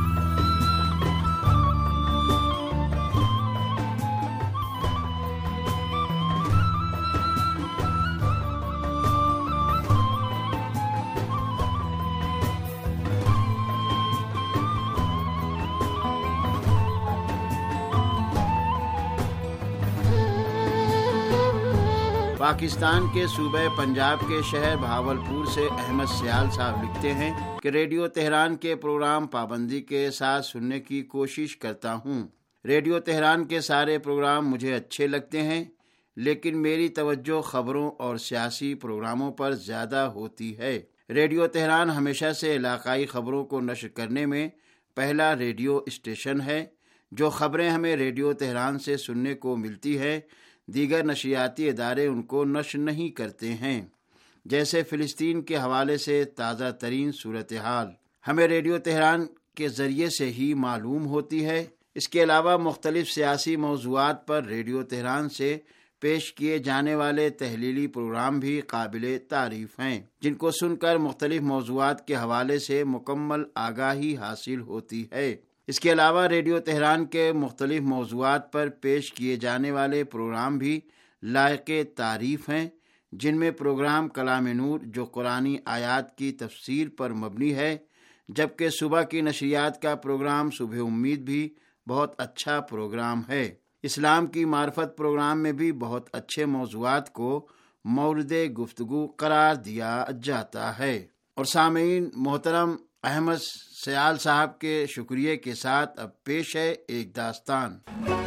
پاکستان کے صوبہ پنجاب کے شہر بہاولپور سے احمد سیال صاحب لکھتے ہیں کہ ریڈیو تہران کے پروگرام پابندی کے ساتھ سننے کی کوشش کرتا ہوں۔ ریڈیو تہران کے سارے پروگرام مجھے اچھے لگتے ہیں، لیکن میری توجہ خبروں اور سیاسی پروگراموں پر زیادہ ہوتی ہے۔ ریڈیو تہران ہمیشہ سے علاقائی خبروں کو نشر کرنے میں پہلا ریڈیو اسٹیشن ہے۔ جو خبریں ہمیں ریڈیو تہران سے سننے کو ملتی ہیں، دیگر نشریاتی ادارے ان کو نشر نہیں کرتے ہیں، جیسے فلسطین کے حوالے سے تازہ ترین صورتحال۔ ہمیں ریڈیو تہران کے ذریعے سے ہی معلوم ہوتی ہے۔ اس کے علاوہ مختلف سیاسی موضوعات پر ریڈیو تہران سے پیش کیے جانے والے تحلیلی پروگرام بھی قابل تعریف ہیں، جن کو سن کر مختلف موضوعات کے حوالے سے مکمل آگاہی حاصل ہوتی ہے۔ اس کے علاوہ ریڈیو تہران کے مختلف موضوعات پر پیش کیے جانے والے پروگرام بھی لائق تعریف ہیں، جن میں پروگرام کلام نور جو قرآنی آیات کی تفسیر پر مبنی ہے، جبکہ صبح کی نشریات کا پروگرام صبح امید بھی بہت اچھا پروگرام ہے۔ اسلام کی معرفت پروگرام میں بھی بہت اچھے موضوعات کو مورد گفتگو قرار دیا جاتا ہے۔ اور سامعین، محترم احمد سیال صاحب کے شکریہ کے ساتھ اب پیش ہے ایک داستان۔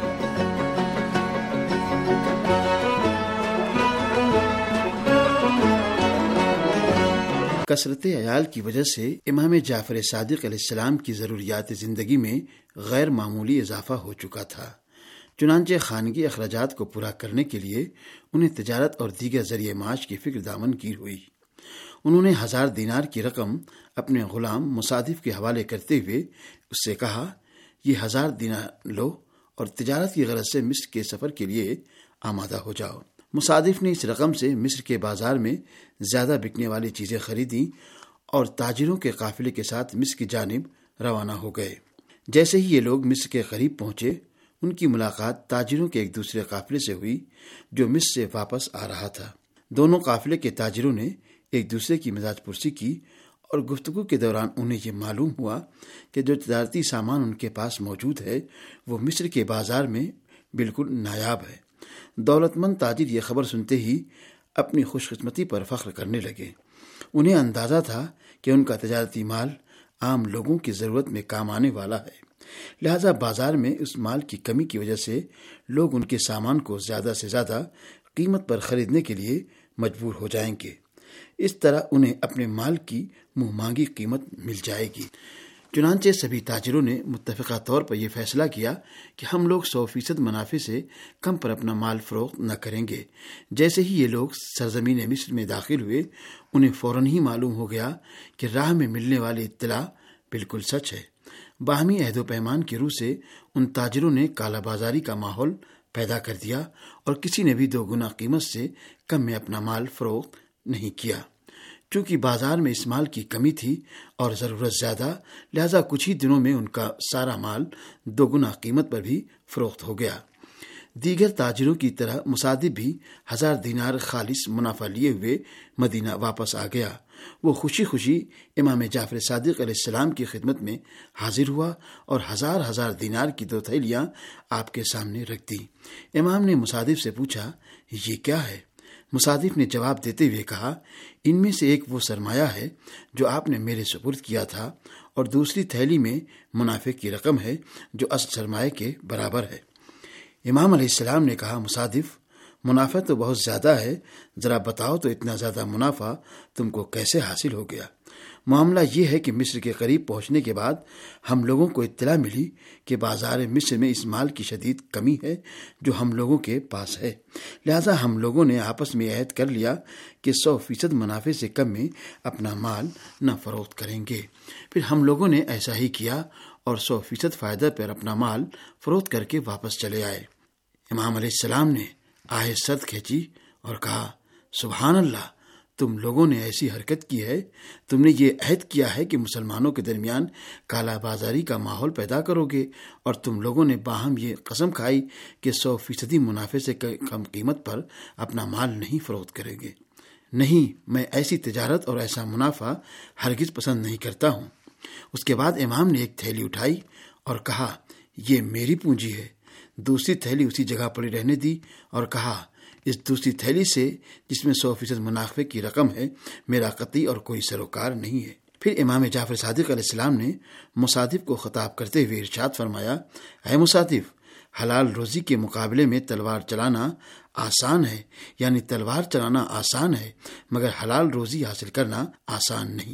کثرت عیال کی وجہ سے امام جعفر صادق علیہ السلام کی ضروریات زندگی میں غیر معمولی اضافہ ہو چکا تھا، چنانچہ خانگی اخراجات کو پورا کرنے کے لیے انہیں تجارت اور دیگر ذریعہ معاش کی فکر دامن گیر ہوئی۔ انہوں نے 1000 دینار کی رقم اپنے غلام مصادف کے حوالے کرتے ہوئے اس سے کہا، یہ 1000 دینار لو اور تجارت کی غرض سے مصر کے سفر کے لیے آمادہ ہو جاؤ۔ مصادف نے اس رقم سے مصر کے بازار میں زیادہ بکنے والی چیزیں خریدیں اور تاجروں کے قافلے کے ساتھ مصر کی جانب روانہ ہو گئے۔ جیسے ہی یہ لوگ مصر کے قریب پہنچے، ان کی ملاقات تاجروں کے ایک دوسرے قافلے سے ہوئی جو مصر سے واپس آ رہا تھا۔ دونوں قافلے کے تاجروں نے ایک دوسرے کی مزاج پرسی کی اور گفتگو کے دوران انہیں یہ معلوم ہوا کہ جو تجارتی سامان ان کے پاس موجود ہے وہ مصر کے بازار میں بالکل نایاب ہے۔ دولت مند تاجر یہ خبر سنتے ہی اپنی خوش قسمتی پر فخر کرنے لگے۔ انہیں اندازہ تھا کہ ان کا تجارتی مال عام لوگوں کی ضرورت میں کام آنے والا ہے، لہذا بازار میں اس مال کی کمی کی وجہ سے لوگ ان کے سامان کو زیادہ سے زیادہ قیمت پر خریدنے کے لیے مجبور ہو جائیں گے۔ اس طرح انہیں اپنے مال کی منہ مانگی قیمت مل جائے گی۔ چنانچہ سبھی تاجروں نے متفقہ طور پر یہ فیصلہ کیا کہ ہم لوگ 100% منافع سے کم پر اپنا مال فروخت نہ کریں گے۔ جیسے ہی یہ لوگ سرزمین مصر میں داخل ہوئے، انہیں فوراً ہی معلوم ہو گیا کہ راہ میں ملنے والی اطلاع بالکل سچ ہے۔ باہمی عہد و پیمان کی روح سے ان تاجروں نے کالا بازاری کا ماحول پیدا کر دیا اور کسی نے بھی 2 گنا قیمت سے کم میں اپنا مال فروخت نہیں کیا۔ چونکہ بازار میں اس مال کی کمی تھی اور ضرورت زیادہ، لہذا کچھ ہی دنوں میں ان کا سارا مال 2 گنا قیمت پر بھی فروخت ہو گیا۔ دیگر تاجروں کی طرح مصادف بھی 1000 دینار خالص منافع لیے ہوئے مدینہ واپس آ گیا۔ وہ خوشی خوشی امام جعفر صادق علیہ السلام کی خدمت میں حاضر ہوا اور 1000 دینار کی 2 تھیلیاں آپ کے سامنے رکھ دی۔ امام نے مصادف سے پوچھا، یہ کیا ہے؟ مصادف نے جواب دیتے ہوئے کہا، ان میں سے ایک وہ سرمایہ ہے جو آپ نے میرے سپرد کیا تھا، اور دوسری تھیلی میں منافع کی رقم ہے جو اصل سرمایہ کے برابر ہے۔ امام علیہ السلام نے کہا، مصادف، منافع تو بہت زیادہ ہے، ذرا بتاؤ تو اتنا زیادہ منافع تم کو کیسے حاصل ہو گیا؟ معاملہ یہ ہے کہ مصر کے قریب پہنچنے کے بعد ہم لوگوں کو اطلاع ملی کہ بازار مصر میں اس مال کی شدید کمی ہے جو ہم لوگوں کے پاس ہے، لہذا ہم لوگوں نے آپس میں عہد کر لیا کہ 100% منافع سے کم میں اپنا مال نہ فروخت کریں گے۔ پھر ہم لوگوں نے ایسا ہی کیا اور 100% فائدہ پر اپنا مال فروخت کر کے واپس چلے آئے۔ امام علیہ السلام نے آہ سرد کھینچی اور کہا، سبحان اللہ، تم لوگوں نے ایسی حرکت کی ہے، تم نے یہ عہد کیا ہے کہ مسلمانوں کے درمیان کالا بازاری کا ماحول پیدا کرو گے، اور تم لوگوں نے باہم یہ قسم کھائی کہ 100% منافع سے کم قیمت پر اپنا مال نہیں فروخت کریں گے۔ نہیں، میں ایسی تجارت اور ایسا منافع ہرگز پسند نہیں کرتا ہوں۔ اس کے بعد امام نے ایک تھیلی اٹھائی اور کہا، یہ میری پونجی ہے۔ دوسری تھیلی اسی جگہ پڑی رہنے دی اور کہا، اس دوسری تھیلی سے جس میں 100% منافع کی رقم ہے میرا قطعی اور کوئی سروکار نہیں ہے۔ پھر امام جعفر صادق علیہ السلام نے مصادف کو خطاب کرتے ہوئے ارشاد فرمایا، اے مصادف، حلال روزی کے مقابلے میں تلوار چلانا آسان ہے، یعنی تلوار چلانا آسان ہے مگر حلال روزی حاصل کرنا آسان نہیں۔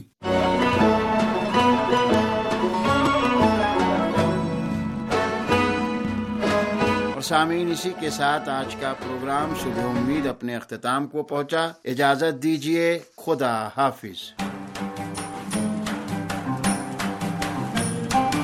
اور سامعین، اسی کے ساتھ آج کا پروگرام صبح امید اپنے اختتام کو پہنچا۔ اجازت دیجیے، خدا حافظ۔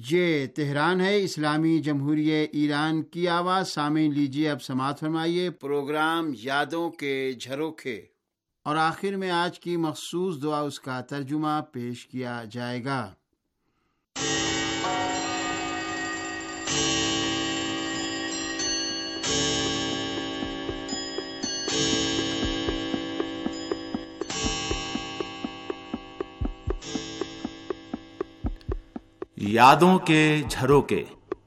یہ تہران ہے، اسلامی جمہوریہ ایران کی آواز۔ سامعین لیجیے اب سماعت فرمائیے پروگرام یادوں کے جھروکے، اور آخر میں آج کی مخصوص دعا اس کا ترجمہ پیش کیا جائے گا۔ یادوں کے جھروکے۔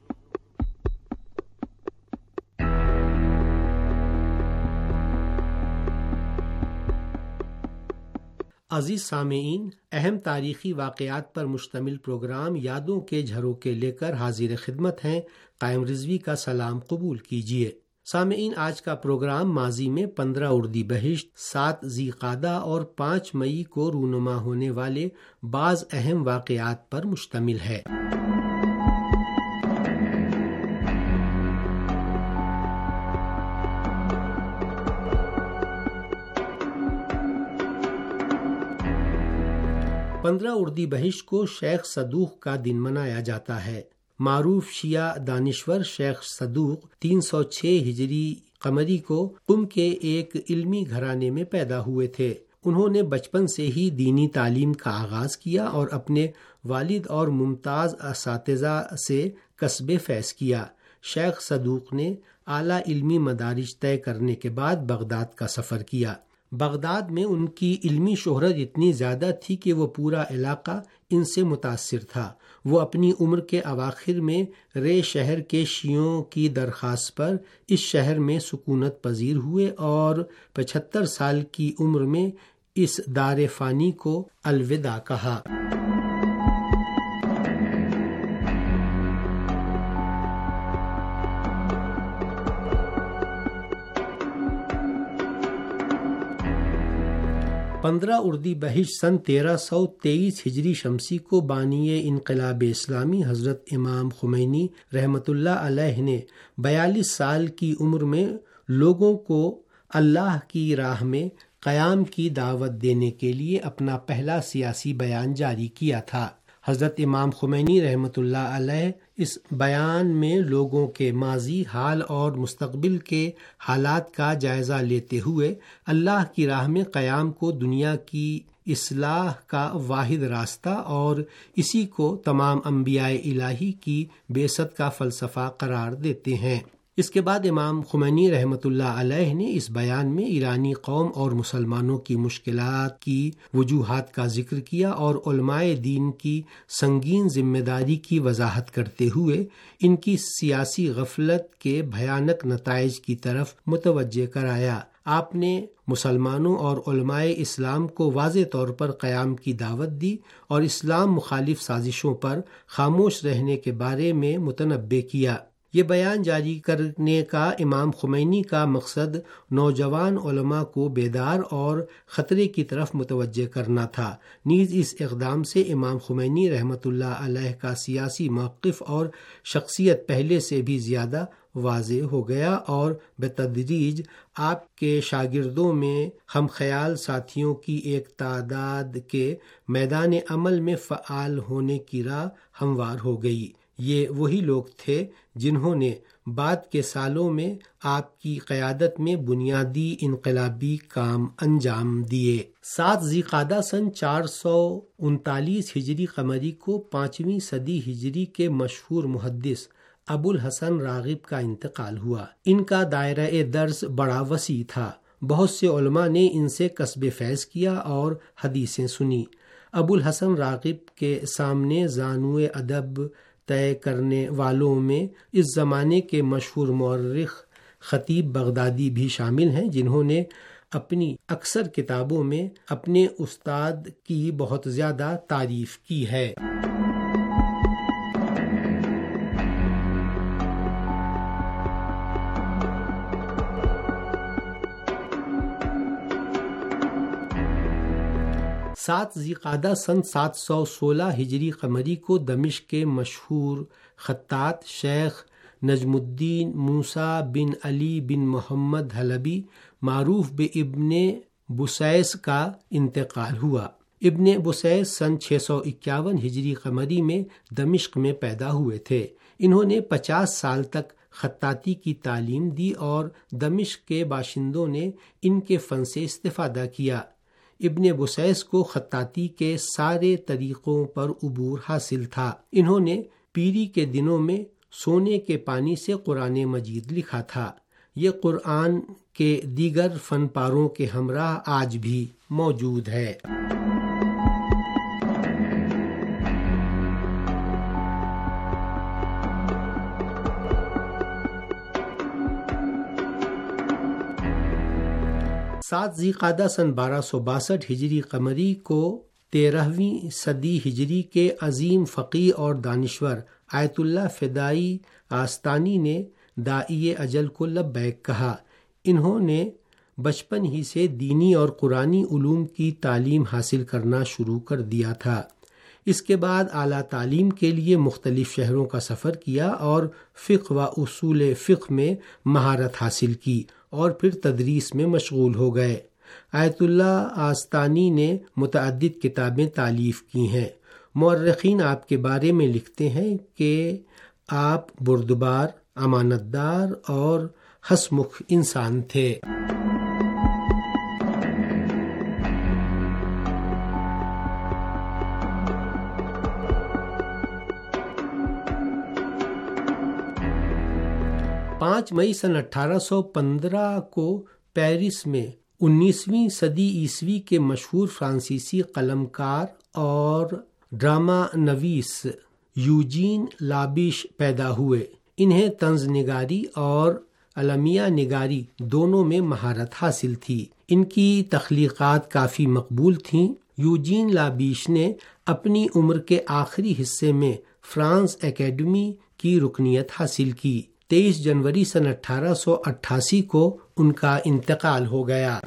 عزیز سامعین، اہم تاریخی واقعات پر مشتمل پروگرام یادوں کے جھروکے لے کر حاضر خدمت ہیں۔ قائم رضوی کا سلام قبول کیجیے۔ سامعین، آج کا پروگرام ماضی میں 15 اردیبہشت، 7 ذی قعدہ اور 5 مئی کو رونما ہونے والے بعض اہم واقعات پر مشتمل ہے۔ اردیبہشت کو شیخ صدوق کا دن منایا جاتا ہے۔ معروف شیعہ دانشور شیخ صدوق 306 ہجری قمری کو قم کے ایک علمی گھرانے میں پیدا ہوئے تھے۔ انہوں نے بچپن سے ہی دینی تعلیم کا آغاز کیا اور اپنے والد اور ممتاز اساتذہ سے کسب فیض کیا۔ شیخ صدوق نے اعلیٰ علمی مدارج طے کرنے کے بعد بغداد کا سفر کیا۔ بغداد میں ان کی علمی شہرت اتنی زیادہ تھی کہ وہ پورا علاقہ ان سے متاثر تھا۔ وہ اپنی عمر کے اواخر میں رے شہر کے شیعوں کی درخواست پر اس شہر میں سکونت پذیر ہوئے اور 75 سال کی عمر میں اس دار فانی کو الوداع کہا۔ اردیبہشت سن 1323 ہجری شمسی کو بانی انقلاب اسلامی حضرت امام خمینی رحمۃ اللہ علیہ نے 42 سال کی عمر میں لوگوں کو اللہ کی راہ میں قیام کی دعوت دینے کے لیے اپنا پہلا سیاسی بیان جاری کیا تھا۔ حضرت امام خمینی رحمۃ اللہ علیہ اس بیان میں لوگوں کے ماضی، حال اور مستقبل کے حالات کا جائزہ لیتے ہوئے اللہ کی راہ میں قیام کو دنیا کی اصلاح کا واحد راستہ اور اسی کو تمام انبیاء الہی کی بعثت کا فلسفہ قرار دیتے ہیں۔ اس کے بعد امام خمینی رحمۃ اللہ علیہ نے اس بیان میں ایرانی قوم اور مسلمانوں کی مشکلات کی وجوہات کا ذکر کیا اور علماء دین کی سنگین ذمہ داری کی وضاحت کرتے ہوئے ان کی سیاسی غفلت کے بھیانک نتائج کی طرف متوجہ کرایا۔ آپ نے مسلمانوں اور علماء اسلام کو واضح طور پر قیام کی دعوت دی اور اسلام مخالف سازشوں پر خاموش رہنے کے بارے میں متنبہ کیا۔ یہ بیان جاری کرنے کا امام خمینی کا مقصد نوجوان علماء کو بیدار اور خطرے کی طرف متوجہ کرنا تھا۔ نیز اس اقدام سے امام خمینی رحمۃ اللہ علیہ کا سیاسی موقف اور شخصیت پہلے سے بھی زیادہ واضح ہو گیا اور بتدریج آپ کے شاگردوں میں ہم خیال ساتھیوں کی ایک تعداد کے میدان عمل میں فعال ہونے کی راہ ہموار ہو گئی۔ یہ وہی لوگ تھے جنہوں نے بعد کے سالوں میں آپ کی قیادت میں بنیادی انقلابی کام انجام دیے۔ 7 ذی قعدہ سن 439 ہجری قمری کو 5ویں صدی ہجری کے مشہور محدث ابو الحسن راغب کا انتقال ہوا۔ ان کا دائرہ درس بڑا وسیع تھا۔ بہت سے علماء نے ان سے کسب فیض کیا اور حدیثیں سنی۔ ابو الحسن راغب کے سامنے زانو ادب طے کرنے والوں میں اس زمانے کے مشہور مورخ خطیب بغدادی بھی شامل ہیں، جنہوں نے اپنی اکثر کتابوں میں اپنے استاد کی بہت زیادہ تعریف کی ہے۔ سات ذی قعدہ سن 716 ہجری قمری کو دمشق کے مشہور خطاط شیخ نجم الدین موسیٰ بن علی بن محمد حلبی معروف بابن بسیس کا انتقال ہوا۔ ابن بسیس سن 651 ہجری قمری میں دمشق میں پیدا ہوئے تھے۔ انہوں نے 50 سال تک خطاطی کی تعلیم دی اور دمشق کے باشندوں نے ان کے فن سے استفادہ کیا۔ ابن بسیس کو خطاطی کے سارے طریقوں پر عبور حاصل تھا۔ انہوں نے پیری کے دنوں میں سونے کے پانی سے قرآن مجید لکھا تھا۔ یہ قرآن کے دیگر فن پاروں کے ہمراہ آج بھی موجود ہے۔ سات ذی قعدہ سن 1262 ہجری قمری کو 13ویں صدی ہجری کے عظیم فقیہ اور دانشور آیت اللہ فدائی آستانی نے داعی اجل کو لبیک کہا۔ انہوں نے بچپن ہی سے دینی اور قرآنی علوم کی تعلیم حاصل کرنا شروع کر دیا تھا۔ اس کے بعد اعلیٰ تعلیم کے لیے مختلف شہروں کا سفر کیا اور فقہ و اصول فقہ میں مہارت حاصل کی اور پھر تدریس میں مشغول ہو گئے۔ آیت اللہ آستانی نے متعدد کتابیں تالیف کی ہیں۔ مورخین آپ کے بارے میں لکھتے ہیں کہ آپ بردبار، امانت دار اور ہسمکھ انسان تھے۔ مئی سن 1815 کو پیرس میں 19ویں صدی عیسوی کے مشہور فرانسیسی قلمکار اور ڈرامہ نویس یوجین لابیش پیدا ہوئے۔ انہیں طنز نگاری اور المیہ نگاری دونوں میں مہارت حاصل تھی۔ ان کی تخلیقات کافی مقبول تھیں۔ یوجین لابیش نے اپنی عمر کے آخری حصے میں فرانس اکیڈمی کی رکنیت حاصل کی۔ 23 جنوری سن 1888 کو ان کا انتقال ہو گیا۔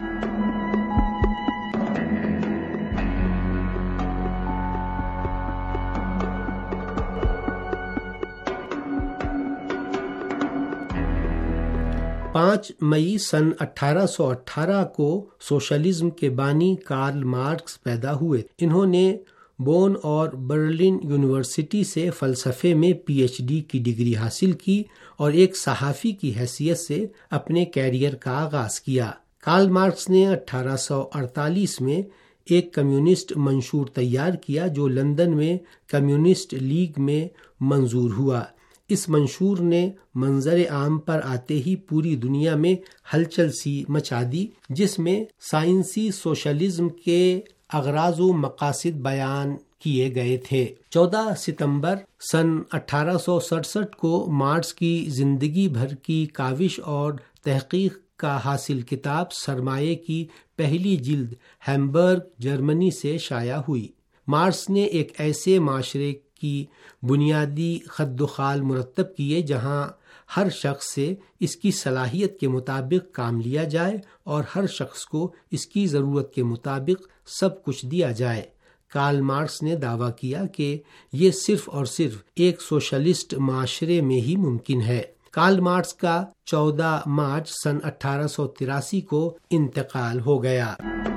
مئی سن 1818 کو سوشلزم کے بانی کارل مارکس پیدا ہوئے۔ انہوں نے بون اور برلن یونیورسٹی سے فلسفے میں PhD کی ڈگری حاصل کی اور ایک صحافی کی حیثیت سے اپنے کیریئر کا آغاز کیا۔ کارل مارکس نے 1848 میں ایک کمیونسٹ منشور تیار کیا جو لندن میں کمیونسٹ لیگ میں منظور ہوا۔ اس منشور نے منظر عام پر آتے ہی پوری دنیا میں ہلچل سی مچا دی، جس میں سائنسی سوشلزم کے اغراض و مقاصد بیان کیے گئے تھے۔ 14 ستمبر سن 1867 کو مارکس کی زندگی بھر کی کاوش اور تحقیق کا حاصل کتاب سرمایہ کی پہلی جلد ہیمبرگ جرمنی سے شائع ہوئی۔ مارکس نے ایک ایسے معاشرے کی بنیادی خد و خال مرتب کیے جہاں ہر شخص سے اس کی صلاحیت کے مطابق کام لیا جائے اور ہر شخص کو اس کی ضرورت کے مطابق سب کچھ دیا جائے۔ کارل مارکس نے دعویٰ کیا کہ یہ صرف اور صرف ایک سوشلسٹ معاشرے میں ہی ممکن ہے۔ کارل مارکس کا 14 مارچ سن 1883 کو انتقال ہو گیا۔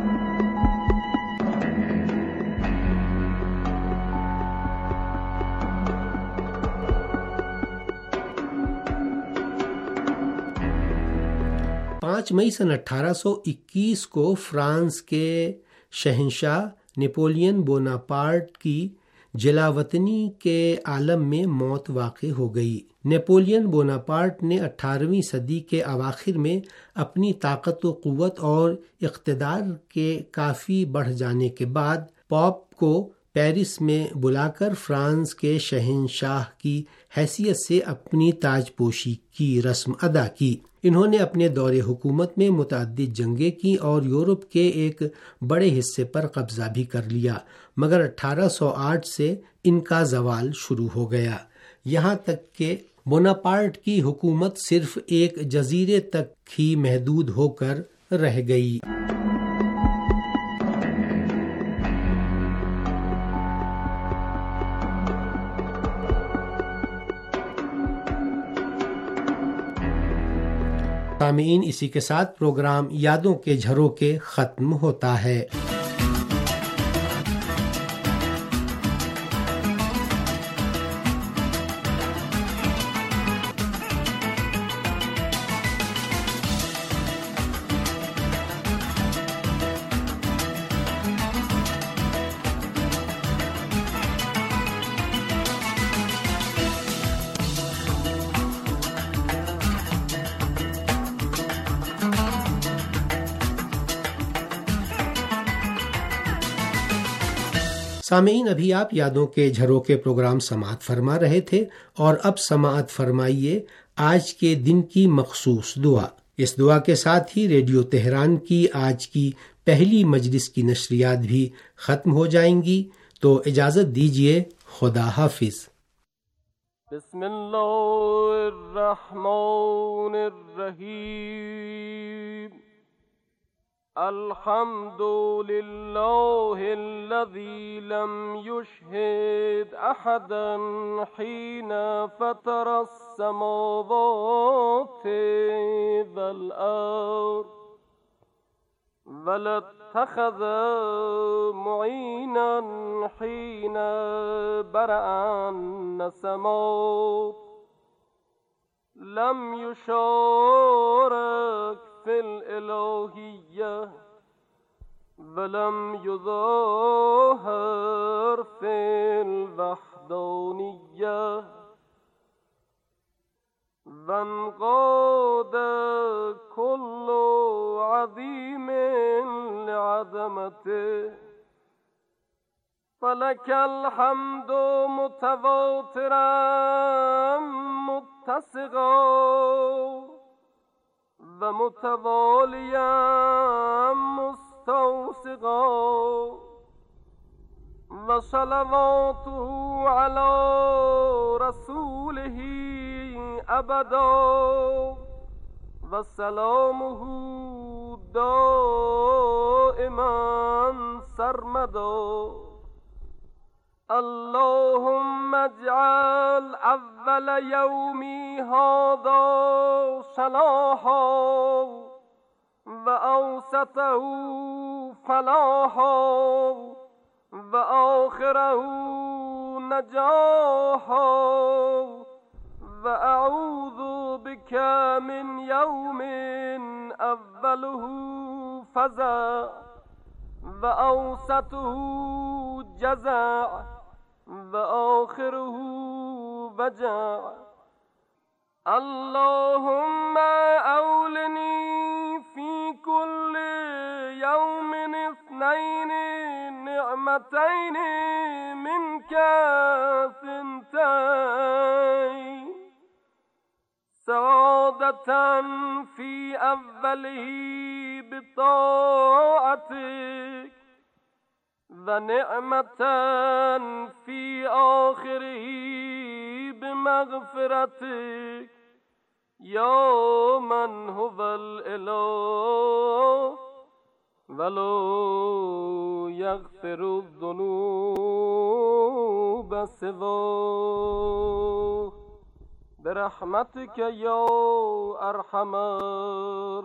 مئی سن 1821 کو فرانس کے شہنشاہ نیپولین بوناپارٹ کی جلاوطنی کے عالم میں موت واقع ہو گئی۔ نیپولین بوناپارٹ نے 18ویں صدی کے اواخر میں اپنی طاقت و قوت اور اقتدار کے کافی بڑھ جانے کے بعد پوپ کو پیرس میں بلا کر فرانس کے شہنشاہ کی حیثیت سے اپنی تاج پوشی کی رسم ادا کی۔ انہوں نے اپنے دور حکومت میں متعدد جنگیں کی اور یورپ کے ایک بڑے حصے پر قبضہ بھی کر لیا، مگر 1808 سے ان کا زوال شروع ہو گیا، یہاں تک کہ بوناپارٹ کی حکومت صرف ایک جزیرے تک ہی محدود ہو کر رہ گئی۔ سامعین، اسی کے ساتھ پروگرام یادوں کے جھروکے ختم ہوتا ہے۔ सामीन, अभी आप यादों के झरोके प्रोग्राम समाअत फरमा रहे थे और अब समाअत फरमाइए आज के दिन की मखसूस दुआ। इस दुआ के साथ ही रेडियो तेहरान की आज की पहली मजलिस की नशरियात भी खत्म हो जाएंगी, तो इजाजत दीजिए। खुदा हाफिज। बिस्मिल्लाहिर्रहमानिर्रहीम। अल्हम्दुलिल्लाहिल्लज़ी लम युशहिद अहदन हीना फतरस समावाति वल अर्द वलत्तखज़ मुईनन हीना बरअन नसमात लम युशारिक फिल इलाहिय्या वलम युज़ाहिर फिल वहदानिय्या वन्क़ाद कुल्लु अज़ीमिन लिअज़मतिह फलकल हम्दु मुतवातिरन मुत्तसिगा व मुतवालियन मुस्तौसिगा व सलवातुहु अला रसूलिही अबदा व सलामुहु दाइमन सरमदा। अल्लाहुम्मा अजअल अव्वल यौमी हाज़ा सलाहा व औसतहु फलाहा व आखिरहु नजाहा व अऊज़ु बिका मिन यौमिन अव्वलुहु फज़ा व औसतुहु जज़ा व आखिरुहु वजा। अल्लाहुम्मा औलनी फी कुल्ली यौमिन इस्नैनि निअमतैनि मिनका सिंतैन सआदतन फी अव्वलिही बिताअतिक व निअमतन फी आखिरिही बिमग़फ़िरतिक या मन हुवल इलाह वलो यग़फ़िरुज़्ज़ुनूब सिवाह बिरहमतिक या अरहमर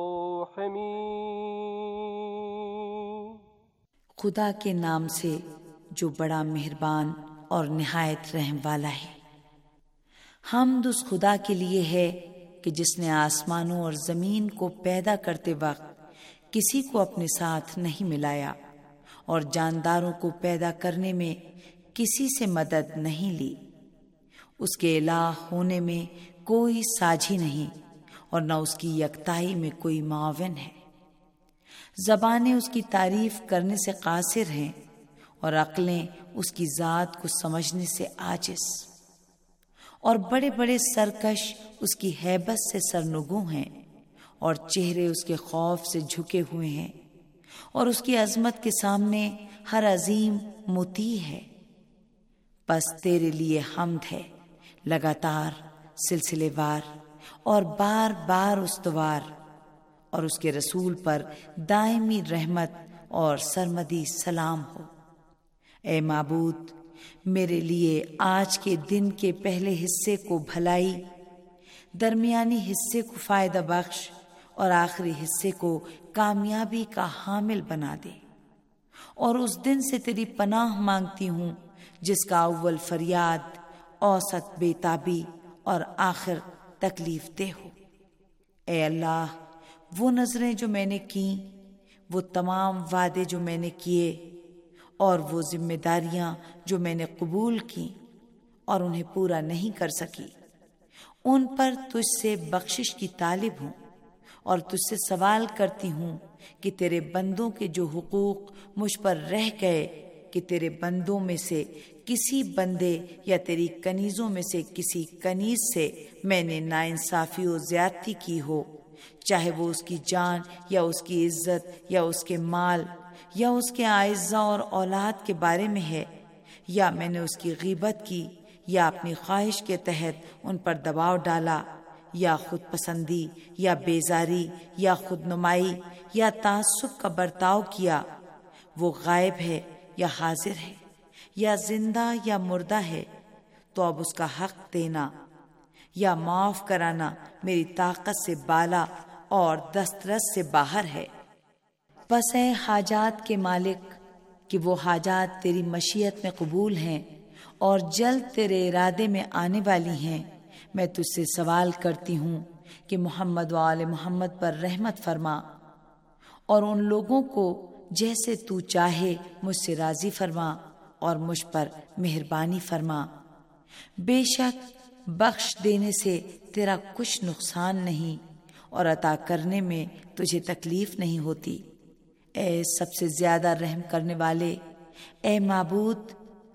राहिमीन। खुदा के नाम से जो बड़ा मेहरबान और निहायत रहम वाला है। हम्द उस खुदा के लिए है कि जिसने आसमानों और ज़मीन को पैदा करते वक्त किसी को अपने साथ नहीं मिलाया और जानदारों को पैदा करने में किसी से मदद नहीं ली। उसके इलाह होने में कोई साझी नहीं और न उसकी यकताई में कोई माविन है। ज़बानें उसकी तारीफ करने से कासिर हैं और अक्लें उसकी ज़ात को समझने से आजिज़। और बड़े बड़े सरकश उसकी हैबत से सरनुगू हैं और चेहरे उसके खौफ से झुके हुए हैं और उसकी अजमत के सामने हर अजीम मुती है। बस तेरे लिए हम्द है, लगातार, सिलसिलेवार और बार बार उस्तवार, और उसके रसूल पर दायमी रहमत और सरमदी सलाम हो। ए माबूद, मेरे लिए आज के दिन के पहले हिस्से को भलाई, दरमियानी हिस्से को फायदा बख्श और आखिरी हिस्से को कामयाबी का हामिल बना दे। और उस दिन से तेरी पनाह मांगती हूँ जिसका अव्वल फरियाद, औसत बेताबी और आखिर तकलीफ दे हो। ए अल्लाह, वो नजरें जो मैंने की, वो तमाम वादे जो मैंने किए और वो जिम्मेदारियां जो मैंने कबूल की और उन्हें पूरा नहीं कर सकी, उन पर तुझसे बख्शिश की तालिब हूँ और तुझसे सवाल करती हूँ कि तेरे बंदों के जो हुकूक मुझ पर रह गए کہ تیرے بندوں میں سے کسی بندے یا تیری کنیزوں میں سے کسی کنیز سے میں نے ناانصافی و زیادتی کی ہو، چاہے وہ اس کی جان یا اس کی عزت یا اس کے مال یا اس کے اعزاء اور اولاد کے بارے میں ہے، یا میں نے اس کی غیبت کی یا اپنی خواہش کے تحت ان پر دباؤ ڈالا، یا خود پسندی یا بیزاری یا خود نمائی یا تعصب کا برتاؤ کیا، وہ غائب ہے یا حاضر ہے، یا زندہ یا مردہ ہے، تو اب اس کا حق دینا یا معاف کرانا میری طاقت سے بالا اور دسترس سے باہر ہے۔ پس اے حاجات کے مالک کہ وہ حاجات تیری مشیت میں قبول ہیں اور جلد تیرے ارادے میں آنے والی ہیں، میں تجھ سے سوال کرتی ہوں کہ محمد و آل محمد پر رحمت فرما اور ان لوگوں کو جیسے تو چاہے مجھ سے راضی فرما اور مجھ پر مہربانی فرما۔ بے شک بخش دینے سے تیرا کچھ نقصان نہیں اور عطا کرنے میں تجھے تکلیف نہیں ہوتی۔ اے سب سے زیادہ رحم کرنے والے، اے معبود،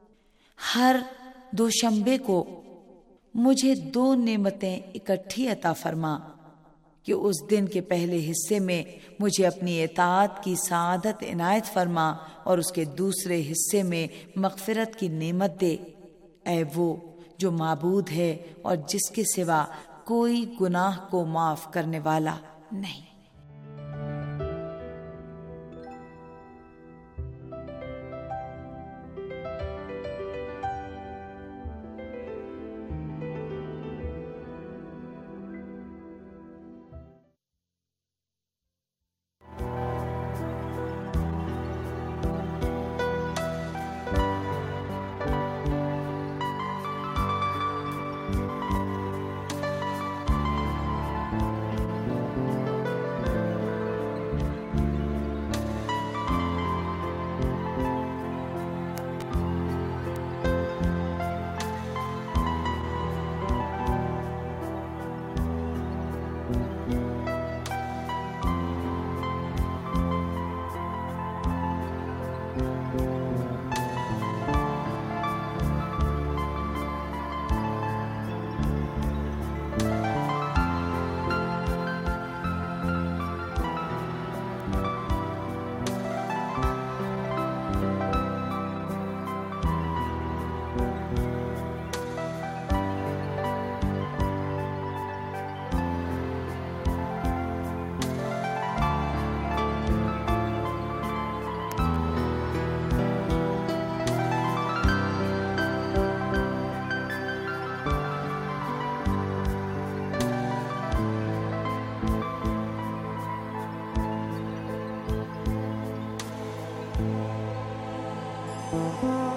ہر دوشنبے کو مجھے 2 نعمتیں اکٹھی عطا فرما کہ اس دن کے پہلے حصے میں مجھے اپنی اطاعت کی سعادت عنایت فرما اور اس کے دوسرے حصے میں مغفرت کی نعمت دے۔ اے وہ جو معبود ہے اور جس کے سوا کوئی گناہ کو معاف کرنے والا نہیں۔ Thank you.